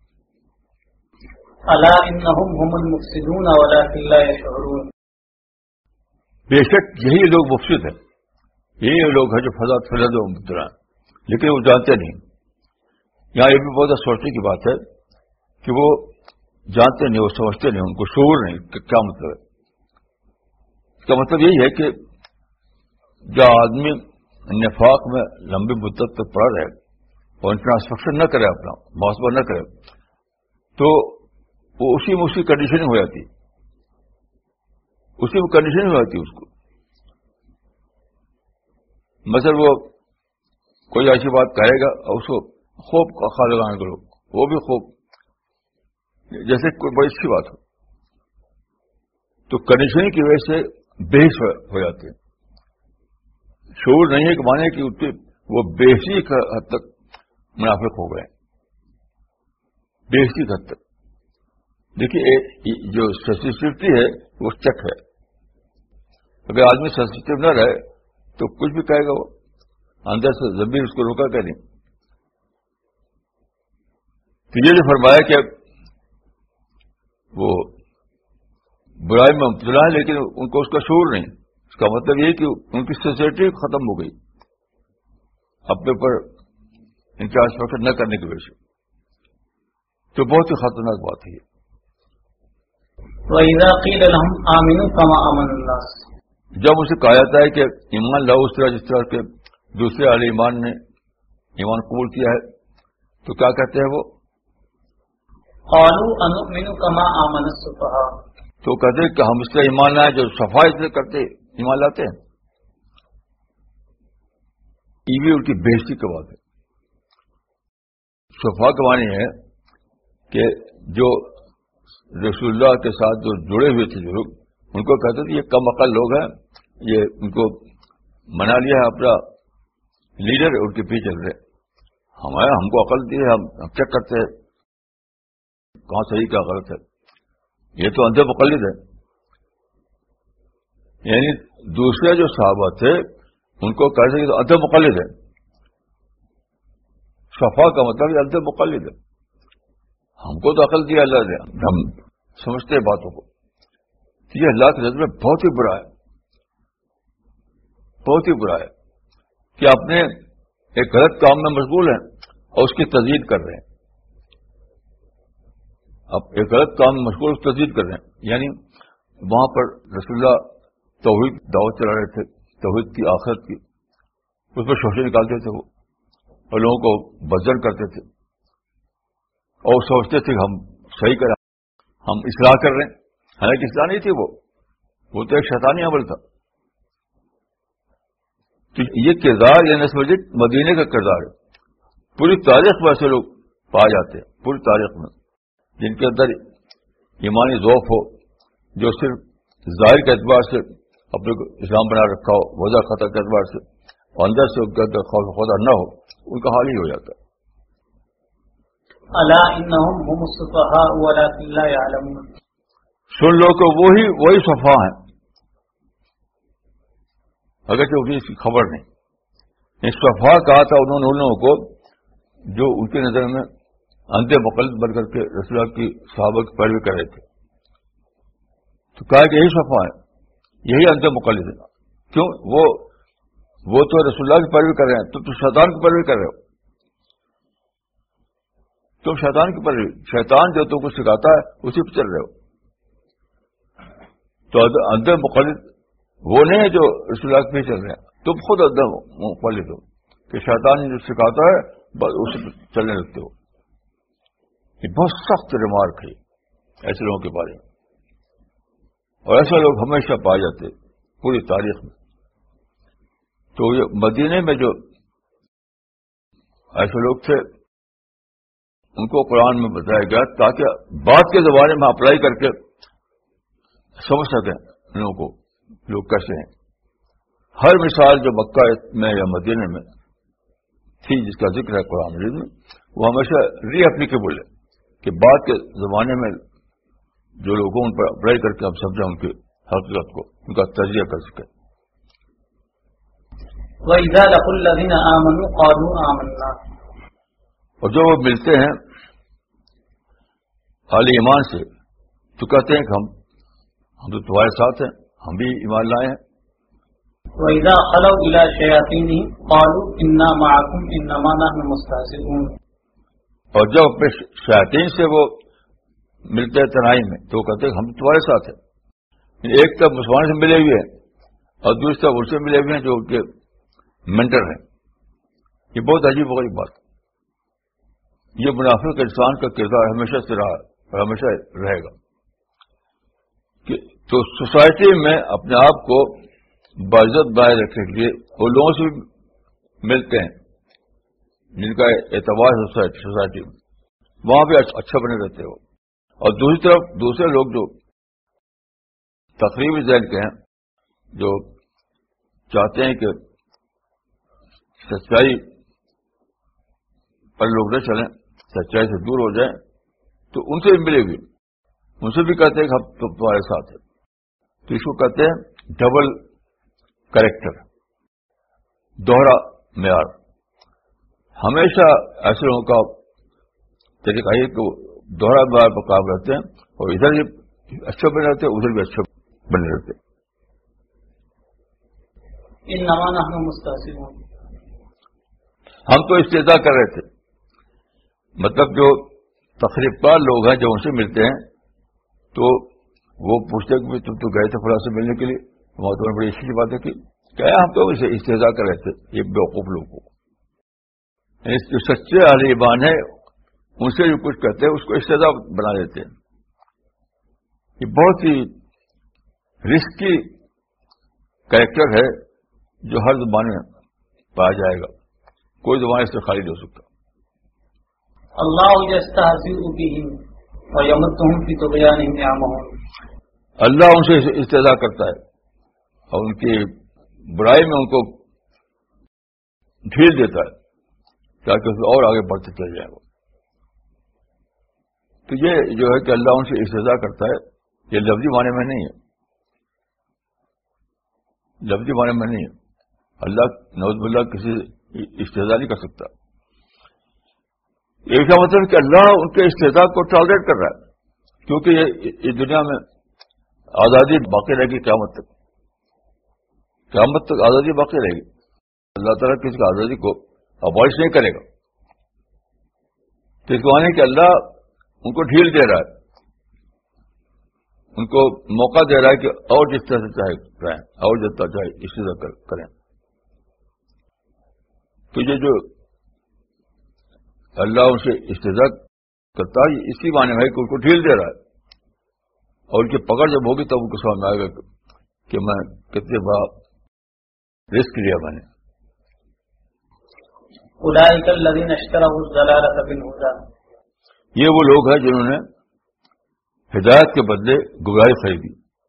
الا انہم هم المفسدون ولکن لا یشعرون. بے شک یہی لوگ مفسد ہیں، یہی لوگ ہیں جو فساد فیلانے میں مبتلا ہیں، لیکن وہ جانتے نہیں. یہاں یہ بھی بہت سوچنے کی بات ہے کہ وہ جانتے نہیں، وہ سمجھتے نہیں، ان کو شعور نہیں کہ کیا مطلب ہے. اس کا مطلب یہی ہے کہ جو آدمی نفاق میں لمبی مدت تک پڑا رہے اور انٹرانسپیکشن نہ کرے، اپنا محاسبہ نہ کرے، تو وہ اسی میں اسی کنڈیشن ہو جاتی، اسی میں کنڈیشن ہو جاتی اس کو. مثلا وہ کوئی ایسی بات کہے گا اور اس کو خوب خواہ لگانے کے لوگ، وہ بھی خوب جیسے کوئی بڑی اچھی بات ہو، تو کنڈیشن کی وجہ سے بحث ہو جاتے ہیں. شعور نہیں ہے کہ مانے کہ وہ بحثی حد تک منافق ہو گئے، بحثی حد تک. دیکھیے جو سینسٹیوٹی ہے وہ چیک ہے. اگر آدمی سینسٹیو نہ رہے تو کچھ بھی کہے گا، وہ اندر سے ضمیر اس کو روکا کہ نہیں. تو یہ جو فرمایا کہ وہ برائی میں مبتلا ہے لیکن ان کو اس کا شعور نہیں، اس کا مطلب یہ کہ ان کی سینسٹیوٹی ختم ہو گئی اپنے پر انٹرانسپیکشن نہ کرنے کی وجہ سے. تو بہت ہی خطرناک بات ہے. وَإِذَا قِيلَ لَهُمْ آمِنُوا كَمَا آمَنَ النَّاسُ. جب اسے کہا جاتا ہے کہ ایمان لاؤ اس طرح جس طرح کے دوسرے اہل ایمان نے ایمان قبول کیا ہے، تو کیا کہتے ہیں وہ؟ قَالُوا أَنُؤْمِنُ كَمَا آمَنَ السُّفَهَاءُ. تو کہتے ہیں کہ ہم اس طرح ایمان لائیں جو صفائی سے کرتے ایمان لاتے ہیں. یہ بھی ان کی بےزتی کی بات ہے. صفا کا معنی ہے کہ جو رسول اللہ کے ساتھ جو جڑے ہوئے تھے جو لوگ، ان کو کہتے تھے یہ کم عقل لوگ ہیں، یہ ان کو منا لیا ہے اپنا لیڈر، ان کے پیچھے چل رہے. ہمارا ہم کو عقل دی ہے، ہم چیک کرتے ہیں کہاں صحیح کیا غلط ہے. یہ تو اندھے مقلد ہے. یعنی دوسرے جو صحابہ تھے ان کو کہتے ہیں کہ اندھے مقلد ہے. صفا کا مطلب یہ اندھے مقلد ہے. ہم کو تو عقل دیا اللہ نے، ہم سمجھتے ہیں باتوں کو. یہ اللہ کی نظر میں بہت ہی برا ہے، بہت ہی برا ہے کہ اپنے ایک غلط کام میں مشغول ہیں اور اس کی تجدید کر رہے ہیں. اب ایک غلط کام میں مشغول اس کی تجدید کر رہے ہیں. یعنی وہاں پر رسول اللہ توحید دعوت چلا رہے تھے، توحید کی آخرت کی، اس میں شوشے نکالتے تھے وہ، اور لوگوں کو بدزن کرتے تھے اور سوچتے تھے کہ ہم صحیح کریں، ہم اصلاح کر رہے ہیں. حالانکہ اصلاح نہیں تھی، وہ وہ تو ایک شیطانی عمل تھا. تو یہ کردار یعنی سمجھے مدینے کا کردار ہے. پوری تاریخ میں ایسے لوگ پائے جاتے ہیں, پوری تاریخ میں, جن کے اندر ایمانی ذوق ہو, جو صرف ظاہر کے اعتبار سے اپنے کو اسلام بنا رکھا ہو, وضع خطا کے اعتبار سے, اور اندر سے ان کے اندر خوف خدا نہ ہو, ان کا حال ہی ہو جاتا ہے. الا انہم هم السفہاء ولکن لا یعلمون. سن لو کہ وہی وہی صفحہ ہیں, اگرچہ انہیں اس کی خبر نہیں. اس صفحہ کہا تھا انہوں نے ان لوگوں کو جو ان کی نظر میں اندھے مقلد بن کر کے رسول اللہ کی صحابہ کی پیروی کر رہے تھے. تو کہا کہ یہی صفحہ ہے, یہی اندھے مقلد ہے. کیوں؟ وہ وہ تو رسول اللہ کی پیروی کر رہے ہیں, تم تو شیطان کی پیروی کر رہے ہو. تم شیطان کی پیروی, شیطان جو تم کو سکھاتا ہے اسی پہ چل رہے ہو. تو اندھے مقلد وہ نہیں ہے جو رسول اللہ پہ چل رہے ہیں, تم خود اندھے مقلد ہو کہ شیطان جو سکھاتا ہے بس اسی پہ چلنے لگتے ہو. یہ بہت سخت ریمارک ہے ایسے لوگوں کے بارے میں, اور ایسے لوگ ہمیشہ پائے جاتے پوری تاریخ میں. تو یہ مدینے میں جو ایسے لوگ تھے ان کو قرآن میں بتایا گیا تاکہ بعد کے زمانے میں اپلائی کر کے سمجھ سکیں ان لوگوں کو لوگ کیسے ہیں. ہر مثال جو مکہ میں یا مدینے میں تھی جس کا ذکر ہے قرآن مجید میں, وہ ہمیشہ ری اپلیکیبل ہے کہ بعد کے زمانے میں جو لوگوں ان پر اپلائی کر کے ہم سمجھیں ان کی حقیقت کو, ان کا تجزیہ کر سکیں. وَإِذَا لَقُوا الَّذِينَ آمَنُوا قَالُوا آمَنَّا. اور جو وہ ملتے ہیں اہل ایمان سے تو کہتے ہیں کہ ہم ہم تو تمہارے ساتھ ہیں, ہم بھی ایمان لائے ہیں. وَإِذَا خَلَوْا إِلَىٰ شَيَاطِينِهِمْ قَالُوا إِنَّا مَعَكُمْ إِنَّمَا نَحْنُ مُسْتَهْزِئُونَ. اور جب اپنے شیاطین سے وہ ملتے ہیں تنہائی میں تو وہ کہتے ہیں ہم تمہارے ساتھ ہیں. ایک طرف مسلمان سے ملے ہوئے ہیں اور دوسری طرف ان سے ملے ہوئے ہیں جو ان کے مینٹر ہیں. یہ بہت عجیب و غریب بات. یہ منافق انسان کا کردار ہمیشہ سے رہا اور ہمیشہ رہے گا کہ تو سوسائٹی میں اپنے آپ کو باعزت بنائے رکھنے کے لیے وہ لوگوں سے بھی ملتے ہیں جن کا اعتبار ہے سوسائٹی میں, وہاں بھی اچھا بنے رہتے ہو. اور دوسری طرف دوسرے لوگ جو تقریبی ذہن کے ہیں, جو چاہتے ہیں کہ سچائی پر لوگ نہ چلیں, سچائی سے دور ہو جائیں, تو ان سے بھی ملے ہوئے, ان سے بھی کہتے ہیں کہ ہم تمہارے ساتھ ہیں. تو اس کو کہتے ہیں ڈبل کریکٹر, دوہرا معیار. ہمیشہ ایسے لوگوں کا طریقہ یہ کہ دوہرا معیار پر قائم رہتے ہیں اور ادھر بھی اچھے بنے رہتے ہیں ادھر بھی اچھے بنے رہتے ہیں. انما نحن مستہزئون. ہم تو استہزاء کر رہے تھے, مطلب جو تقریب کار لوگ ہیں جو ان سے ملتے ہیں تو وہ پوچھتے کہ تم تو گئے تھے فلاں سے ملنے کے لیے, وہاں تو نے بڑی اچھی باتیں کی. کیا ہم تو اسے استہزاء کر رہے تھے یہ بیوقوف لوگوں کو. جو سچے اہل ایمان ہیں ان سے جو کچھ کہتے ہیں اس کو استہزاء بنا دیتے ہیں. یہ بہت ہی رسکی کریکٹر ہے جو ہر زبان میں پایا جائے گا, کوئی زبان اس سے خالی نہیں ہو سکتا. اللہ یستہزئ بہم ویمدھم فی طغیانہم یعمہون. اللہ ان سے استہزاء کرتا ہے اور ان کی برائی میں ان کو ڈھیل دیتا ہے تاکہ اس اور آگے بڑھتے چل جائیں. وہ تو یہ جو ہے کہ اللہ ان سے استہزاء کرتا ہے, یہ لفظی معنی میں نہیں ہے, لفظی معنی میں نہیں ہے. اللہ نعوذ باللہ کسی استہزاء نہیں کر سکتا. ایک کا مطلب کہ اللہ ان کے استہزاء کو ٹالریٹ کر رہا ہے, کیونکہ یہ اس دنیا میں آزادی باقی رہے گی قیامت تک. قیامت تک آزادی باقی رہے گی. اللہ تعالیٰ کسی کی آزادی کو ابالش نہیں کرے گا. تو اس کو مانے کہ اللہ ان کو ڈھیل دے رہا ہے, ان کو موقع دے رہا ہے کہ اور جس طرح سے چاہے کریں, اور جتنا چاہے اس طرح کریں. تو یہ جو اللہ ان سے استہزاء کرتا ہے اسی معنی میں کہ ان کو ڈھیل دے رہا ہے, اور ان کی پکڑ جب ہوگی تب ان کو سمجھ میں آئے گا کہ میں کتنے بڑا رسک لیا میں نے, اولئک الذین اشتروا الضلالۃ بالہدی، یہ وہ لوگ ہیں جنہوں نے ہدایت کے بدلے گمراہی خریدی.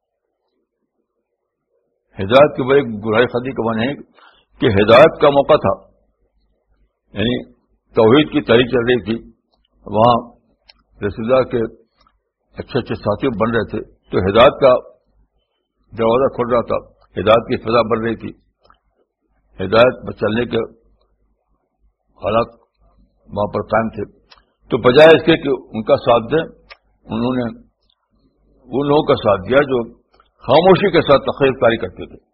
ہدایت کے بدلے گمراہی خریدی کا معنی ہے کہ ہدایت کا موقع تھا، یعنی توحید کی تحریک چل رہی تھی، وہاں رسول اللہ کے اچھے اچھے ساتھی بن رہے تھے، تو ہدایت کا دروازہ کھل رہا تھا، ہدایت کی فضا بن رہی تھی، ہدایت پر چلنے کے حالات وہاں پر قائم تھے. تو بجائے اس کے کہ ان کا ساتھ دیں، انہوں نے ان لوگوں کا ساتھ دیا جو خاموشی کے ساتھ تخلیق کاری کرتے تھے.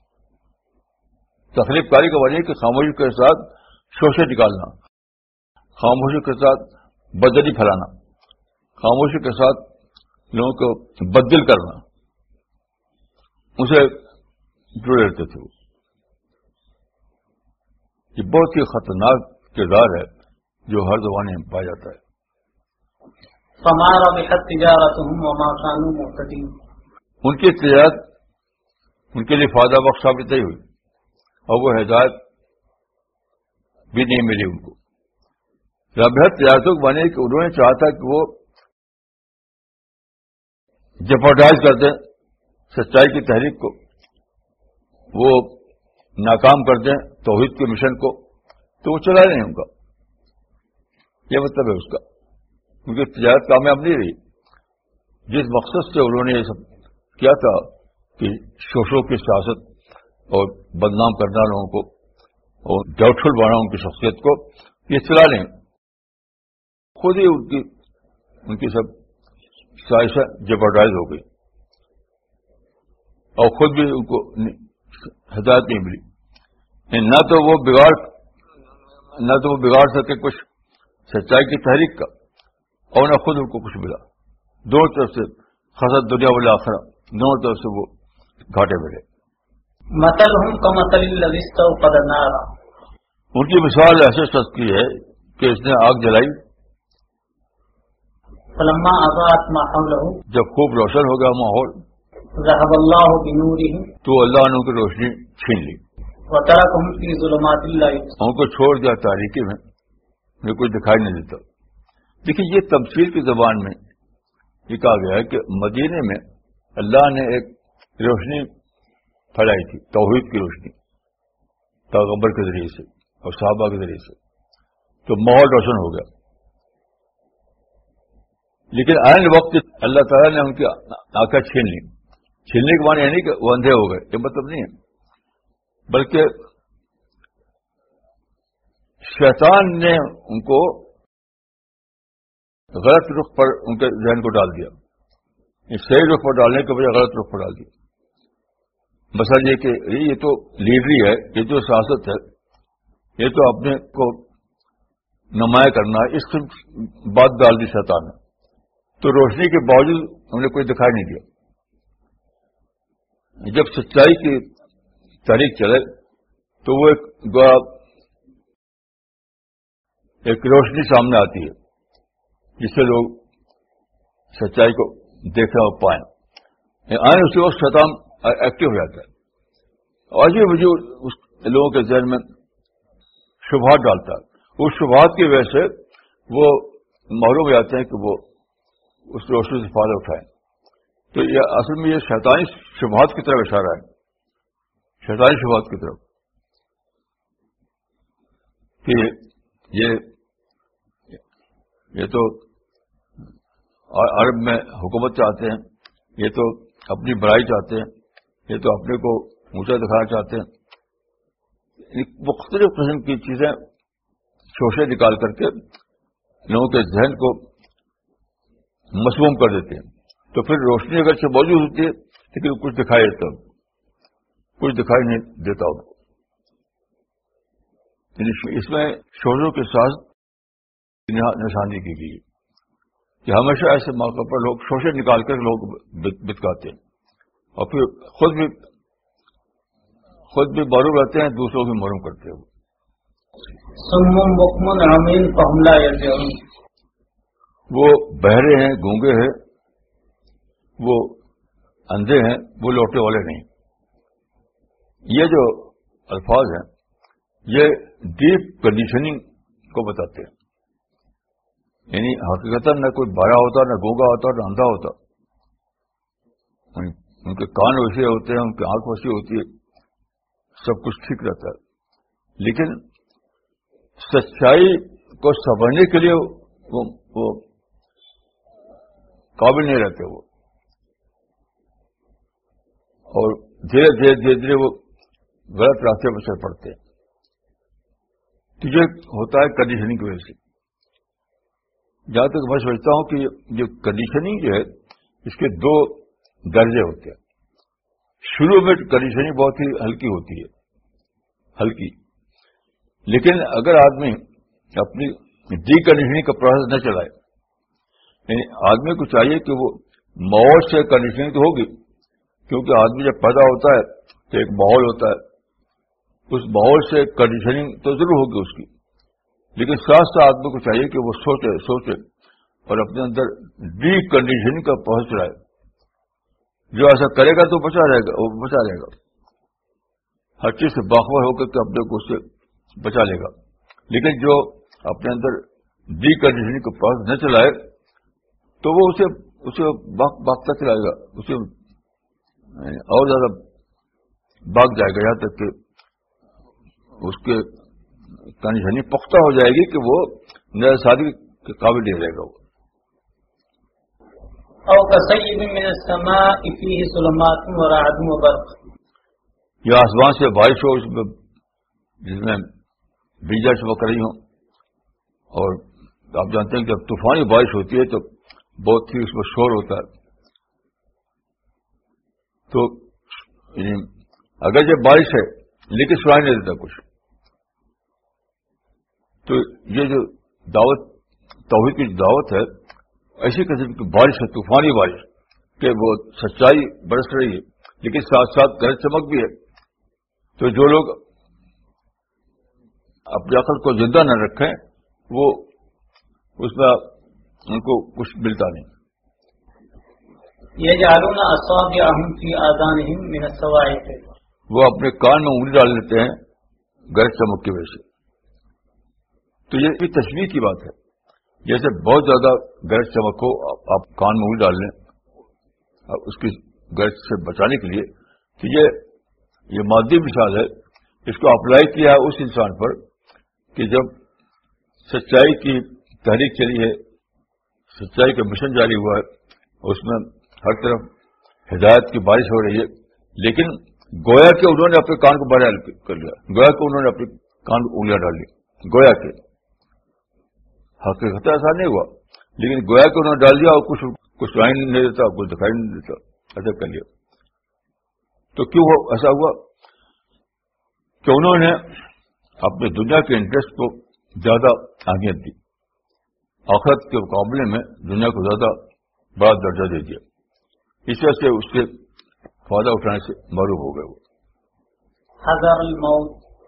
تخلیق کاری کا وجہ ہے کہ خاموشی کے ساتھ شوشے نکالنا، خاموشی کے ساتھ بدلی پھیلانا، خاموشی کے ساتھ لوگوں کو بدل کرنا، اسے جڑے رہتے تھے. یہ بہت ہی خطرناک کردار ہے جو ہر زمانے میں پایا جاتا ہے. فما ربحت تجارتهم وما كانوا مهتدين، ان کی تجارت ان کے لیے فائدہ بخش ثابت نہیں ہوئی اور وہ ہدایت بھی نہیں ملی ان کو. ربحت تجارتوں کو مانے کہ انہوں نے چاہا تھا کہ وہ جپرڈائز کر دیں سچائی کی تحریک کو، وہ ناکام کر دیں توحید کے مشن کو، تو وہ چلا نہیں ان کا. یہ مطلب ہے اس کا، کیونکہ تجارت کامیاب نہیں رہی. جس مقصد سے انہوں نے یہ سب کیا تھا کہ شوشوں کی سیاست اور بدنام کرنا لوگوں کو اور ڈاؤٹ فل بنانا ان کی شخصیت کو، یہ چلا نہیں. خود ہی ان کی ان کی سب سازشیں جبرڈائز ہو گئی اور خود بھی ان کو ہدایت نہیں ملی. نہ تو وہ بگاڑ نہ تو وہ بگاڑ سکے کچھ سچائی کی تحریک کا، اور نہ خود ان کو کچھ ملا. دونوں طرف سے خسرت دنیا والآخرہ، دونوں طرف سے وہ گھاٹے میں رہے. مثلهم كمثل الذي استوقد نارا، ان کی مثال ایسے شخص کی ہے کہ اس نے آگ جلائی، فلما اضاءت ما حوله، جب خوب روشن ہو گیا ماحول، ذهب الله بنورهم، تو اللہ نے ان کی روشنی چھین لی، وتركهم في ظلمات لا يبصرون، ان کو چھوڑ دیا تاریکی میں، انہیں کچھ دکھائی نہیں دیتا. دیکھیے یہ تمثیل کی زبان میں یہ کہا گیا ہے کہ مدینے میں اللہ نے ایک روشنی پھیلائی تھی، توحید کی روشنی، پیغمبر کے ذریعے سے اور صحابہ کے ذریعے سے، تو ماحول روشن ہو گیا. لیکن عین وقت اللہ تعالیٰ نے ان کی آنکھیں چھین لی. چھیننے کے معنی یہ نہیں کہ وہ اندھے ہو گئے، یہ مطلب نہیں ہے، بلکہ شیطان نے ان کو غلط رخ پر ان کے ذہن کو ڈال دیا. صحیح رخ پر ڈالنے کے بجائے غلط رخ پر ڈال دیا. مثلا یہ کہ یہ تو لیڈری ہے، یہ تو سیاست ہے، یہ تو اپنے کو نمایاں کرنا ہے، اس قسم بات ڈال دی شیطان نے. تو روشنی کے باوجود انہیں کوئی دکھائی نہیں دیا. جب سچائی کی تاریخ چلے تو وہ ایک ایک روشنی سامنے آتی ہے جس سے لوگ سچائی کو دیکھیں اور پائیں. آئیں اسی وقت شیطان ایکٹیو ہو جاتا ہے اور یہ وجود اس لوگوں کے ذہن میں شبہات ڈالتا ہے. اس شبہات کی وجہ سے وہ معلوم ہو جاتے ہیں کہ وہ اس روشنی سے فائدہ اٹھائیں. تو یہ اصل میں یہ شیطانی شبہات کی طرف اشارہ ہے، شیطانی شبہات کی طرف کہ یہ یہ تو عرب میں حکومت چاہتے ہیں، یہ تو اپنی بڑائی چاہتے ہیں، یہ تو اپنے کو اونچا دکھانا چاہتے ہیں. مختلف قسم کی چیزیں شوشے نکال کر کے لوگوں کے ذہن کو مسموم کر دیتے ہیں. تو پھر روشنی اگر سے موجود ہوتی ہے لیکن کچھ دکھائی دیتا ہوں کچھ دکھائی نہیں دیتا ہوں. اس میں شوشوں کے ساتھ نشانی کی گئی کہ ہمیشہ ایسے موقع پر لوگ شوشے نکال کر لوگ بتکاتے ہیں اور پھر خود بھی خود بھی معلوم رہتے ہیں، دوسروں بھی معلوم کرتے ہیں. سم بکم عمی فهم لا یرجعون، وہ بہرے ہیں، گونگے ہیں، وہ اندھے ہیں، وہ لوٹے والے نہیں. یہ جو الفاظ ہیں یہ ڈیپ کنڈیشننگ کو بتاتے ہیں. یعنی حقیقتاً نہ کوئی بارہ ہوتا, نہ گونگا ہوتا, نہ اندھا ہوتا. ان کے کان ویسے ہوتے ہیں, ان کی آنکھ ویسی ہوتی ہے, سب کچھ ٹھیک رہتا ہے. لیکن سچائی کو سمجھنے کے لیے وہ, وہ قابل نہیں رہتے وہ, اور دھیرے دھیرے دھیرے دھیرے وہ غلط راستے پر چل پڑتے ہیں. تو یہ ہوتا ہے کنڈیشننگ کی وجہ سے. جہاں تک میں سمجھتا ہوں کہ یہ کنڈیشننگ جو ہے اس کے دو درجے ہوتے ہیں. شروع میں کنڈیشننگ بہت ہی ہلکی ہوتی ہے, ہلکی. لیکن اگر آدمی اپنی ڈی کنڈیشننگ کا پروسیس نہ چلائے, یعنی آدمی کو چاہیے کہ وہ ماحول سے کنڈیشننگ تو ہوگی, کیونکہ آدمی جب پیدا ہوتا ہے تو ایک ماحول ہوتا ہے, اس ماحول سے کنڈیشننگ تو ضرور ہوگی اس کی. لیکن ساتھ ساتھ آدمی کو چاہیے کہ وہ سوچے سوچے اور اپنے اندر ڈی کنڈیشننگ کا پہنچ رہا ہے. جو ایسا کرے گا تو بچا رہے گا, وہ بچا رہے گا, ہر چیز سے باخبر ہو کر کے اپنے کو اس سے بچا لے گا. لیکن جو اپنے اندر ڈی کنڈیشننگ کا پروسیس نہ چلائے تو وہ اسے اسے بھاگتا چلائے گا, اسے اور زیادہ بھاگ جائے گا, یہاں تک کہ اس کے کنڈیشننگ پختہ ہو جائے گی کہ وہ نئے شادی کے قابل نہیں رہے گا. وہ او کصیب من السماء فیہ ظلمات ورعد وبرق, یہ آسمان سے بارش ہو اس میں جس میں بیجیں چمک رہی ہوں, اور آپ جانتے ہیں کہ جب طوفانی بارش ہوتی ہے تو بہت ہی اس میں شور ہوتا ہے. تو اگر یہ بارش ہے لیکن سنائی نہیں دیتا کچھ, تو یہ جو دعوت توحید کی دعوت ہے ایسی قسم کی بارش ہے, طوفانی بارش, کہ وہ سچائی برس رہی ہے لیکن ساتھ ساتھ گرج چمک بھی ہے. تو جو لوگ اپنی عقل کو زندہ نہ رکھیں وہ اس میں ان کو کچھ ملتا نہیں. یجعلون اصابعهم فی آذانهم من الصواعق, وہ اپنے کان میں انگلی ڈال لیتے ہیں گرج چمک کی وجہ سے. تو یہ بھی تشبیہ کی بات ہے, جیسے بہت زیادہ گرج چمک ہو, آپ کان میں انگلی ڈال لیں اس کی گرج سے بچانے کے لیے. تو یہ یہ مادی مثال ہے, اس کو اپلائی کیا ہے اس انسان پر کہ جب سچائی کی تحریک چلی ہے, سچائی کا مشن جاری ہوا ہے, اس میں ہر طرف ہدایت کی بارش ہو رہی ہے, لیکن گویا کہ انہوں نے اپنے کان کو بہرحال کر لیا, گویا کہ انہوں نے اپنے کان کو انگلیاں ڈال لی, گویا کہ حقیقت ایسا نہیں ہوا, لیکن گویا کہ انہوں نے ڈال دیا اور کچھ کچھ سنائی نہیں دیتا, کچھ دکھائی نہیں دیتا, ایسا کر لیا. تو کیوں ایسا ہوا کہ انہوں نے اپنے دنیا کے انٹرسٹ کو زیادہ اہمیت دی, آخرت کے مقابلے میں دنیا کو زیادہ بڑا درجہ دے دیا. اس وجہ سے اس کے فائدہ اٹھانے سے معروف ہو گئے. وہ حذر الموت,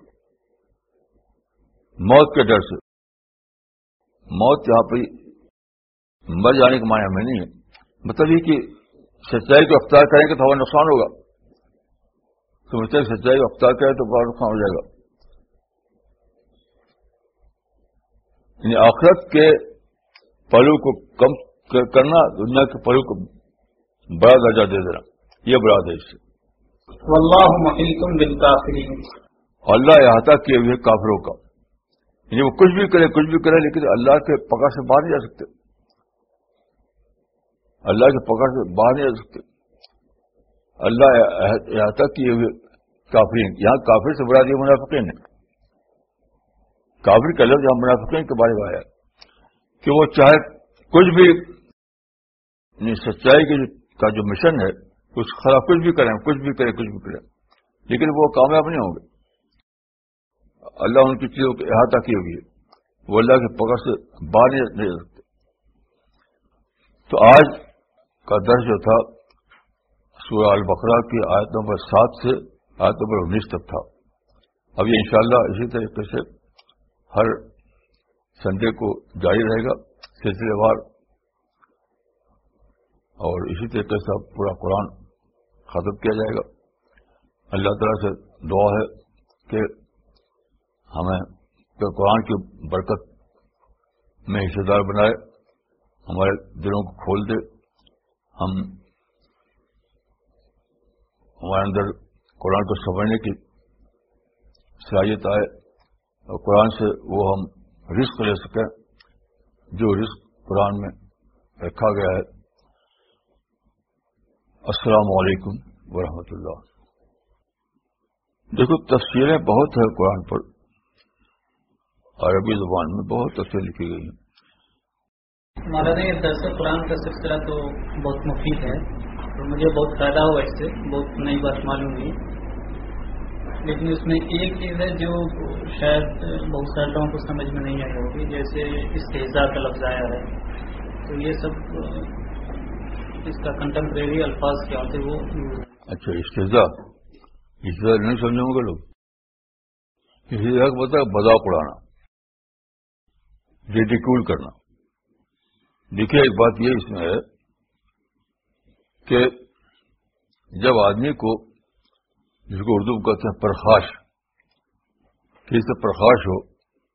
موت کے ڈر سے. موت یہاں پہ مر جانے کا معنی میں نہیں ہے, مطلب یہ کہ سچائی کو اختیار کریں گے تو ہمارا نقصان ہوگا. سمجھتے ہیں سچائی کو اختیار کریں تو بڑا نقصان ہو جائے گا. یعنی آخرت کے پہلو کو کم کرنا, دنیا کے پہلو کو بڑا درجہ دے دینا, یہ براد ہے اس سے. واللہ محیط بالکافرین, اللہ احاطہ کیے ہوئے کافروں کا. یعنی وہ کچھ بھی کرے کچھ بھی کرے لیکن اللہ کے پکڑ سے باہر نہیں جا سکتے, اللہ کے پکڑ سے باہر نہیں جا سکتے. اللہ احاطہ کیے ہوئے کافرین, یہاں کافر سے براد یہ منافقین ہے. کافر کا لفظ یہاں منافقین کے بارے میں آیا کہ وہ چاہے کچھ بھی سچائی کی کا جو مشن ہے اس خلاف کچھ بھی کریں, کچھ بھی کریں کچھ بھی کریں لیکن وہ کامیاب نہیں ہوں گے. اللہ ان کی چیزوں کو احاطہ کی ہوئی ہے, وہ اللہ کے پکڑ سے باہر نہیں جا سکتے. تو آج کا درس جو تھا سورہ البقرہ کی آیت نمبر سات سے آیت نمبر انیس تک تھا. اب یہ انشاءاللہ اسی طریقے سے ہر سنڈے کو جاری رہے گا سلسلے وار, اور اسی طریقے سے اب پورا قرآن ختم کیا جائے گا. اللہ تعالیٰ سے دعا ہے کہ ہمیں کہ قرآن کی برکت میں حصے دار بنائے، ہمارے دلوں کو کھول دے، ہم ہمارے اندر قرآن کو سمجھنے کی صلاحیت آئے اور قرآن سے وہ ہم رزق لے سکیں جو رزق قرآن میں رکھا گیا ہے۔ السلام علیکم ورحمۃ اللہ۔ دیکھو تفسیریں بہت ہیں قرآن پر، عربی زبان میں بہت تفسیر لکھی گئی ہیں۔ مولانا یہ درس قرآن کا سلسلہ تو بہت مفید ہے اور مجھے بہت فائدہ ہوا اس سے، بہت نئی بات معلوم ہوئی، لیکن اس میں ایک چیز ہے جو شاید بہت سارے لوگوں کو سمجھ میں نہیں آئی ہوگی، جیسے استہزاء کا لفظ آیا ہے، تو یہ سب اس کا کنٹمپریری الفاظ کیا ہوتے وہ۔ اچھا، استہزاء استہزاء نہیں سمجھیں گے لوگ؟ استہزاء کا مطلب مذاق اڑانا، ریڈیکیول کرنا۔ دیکھیے ایک بات یہ اس میں ہے کہ جب آدمی کو، جس کو اردو میں کہتے ہیں پرخاش، کسی سے پرخاش ہو،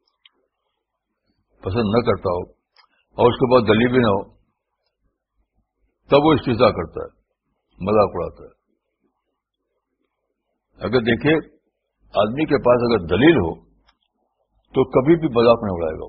پسند نہ کرتا ہو اور اس کے بعد دلیل بھی نہ ہو، تب وہ استہزاء کرتا ہے، مذاق اڑاتا ہے۔ اگر دیکھیں آدمی کے پاس اگر دلیل ہو تو کبھی بھی مذاق نہیں اڑائے گا۔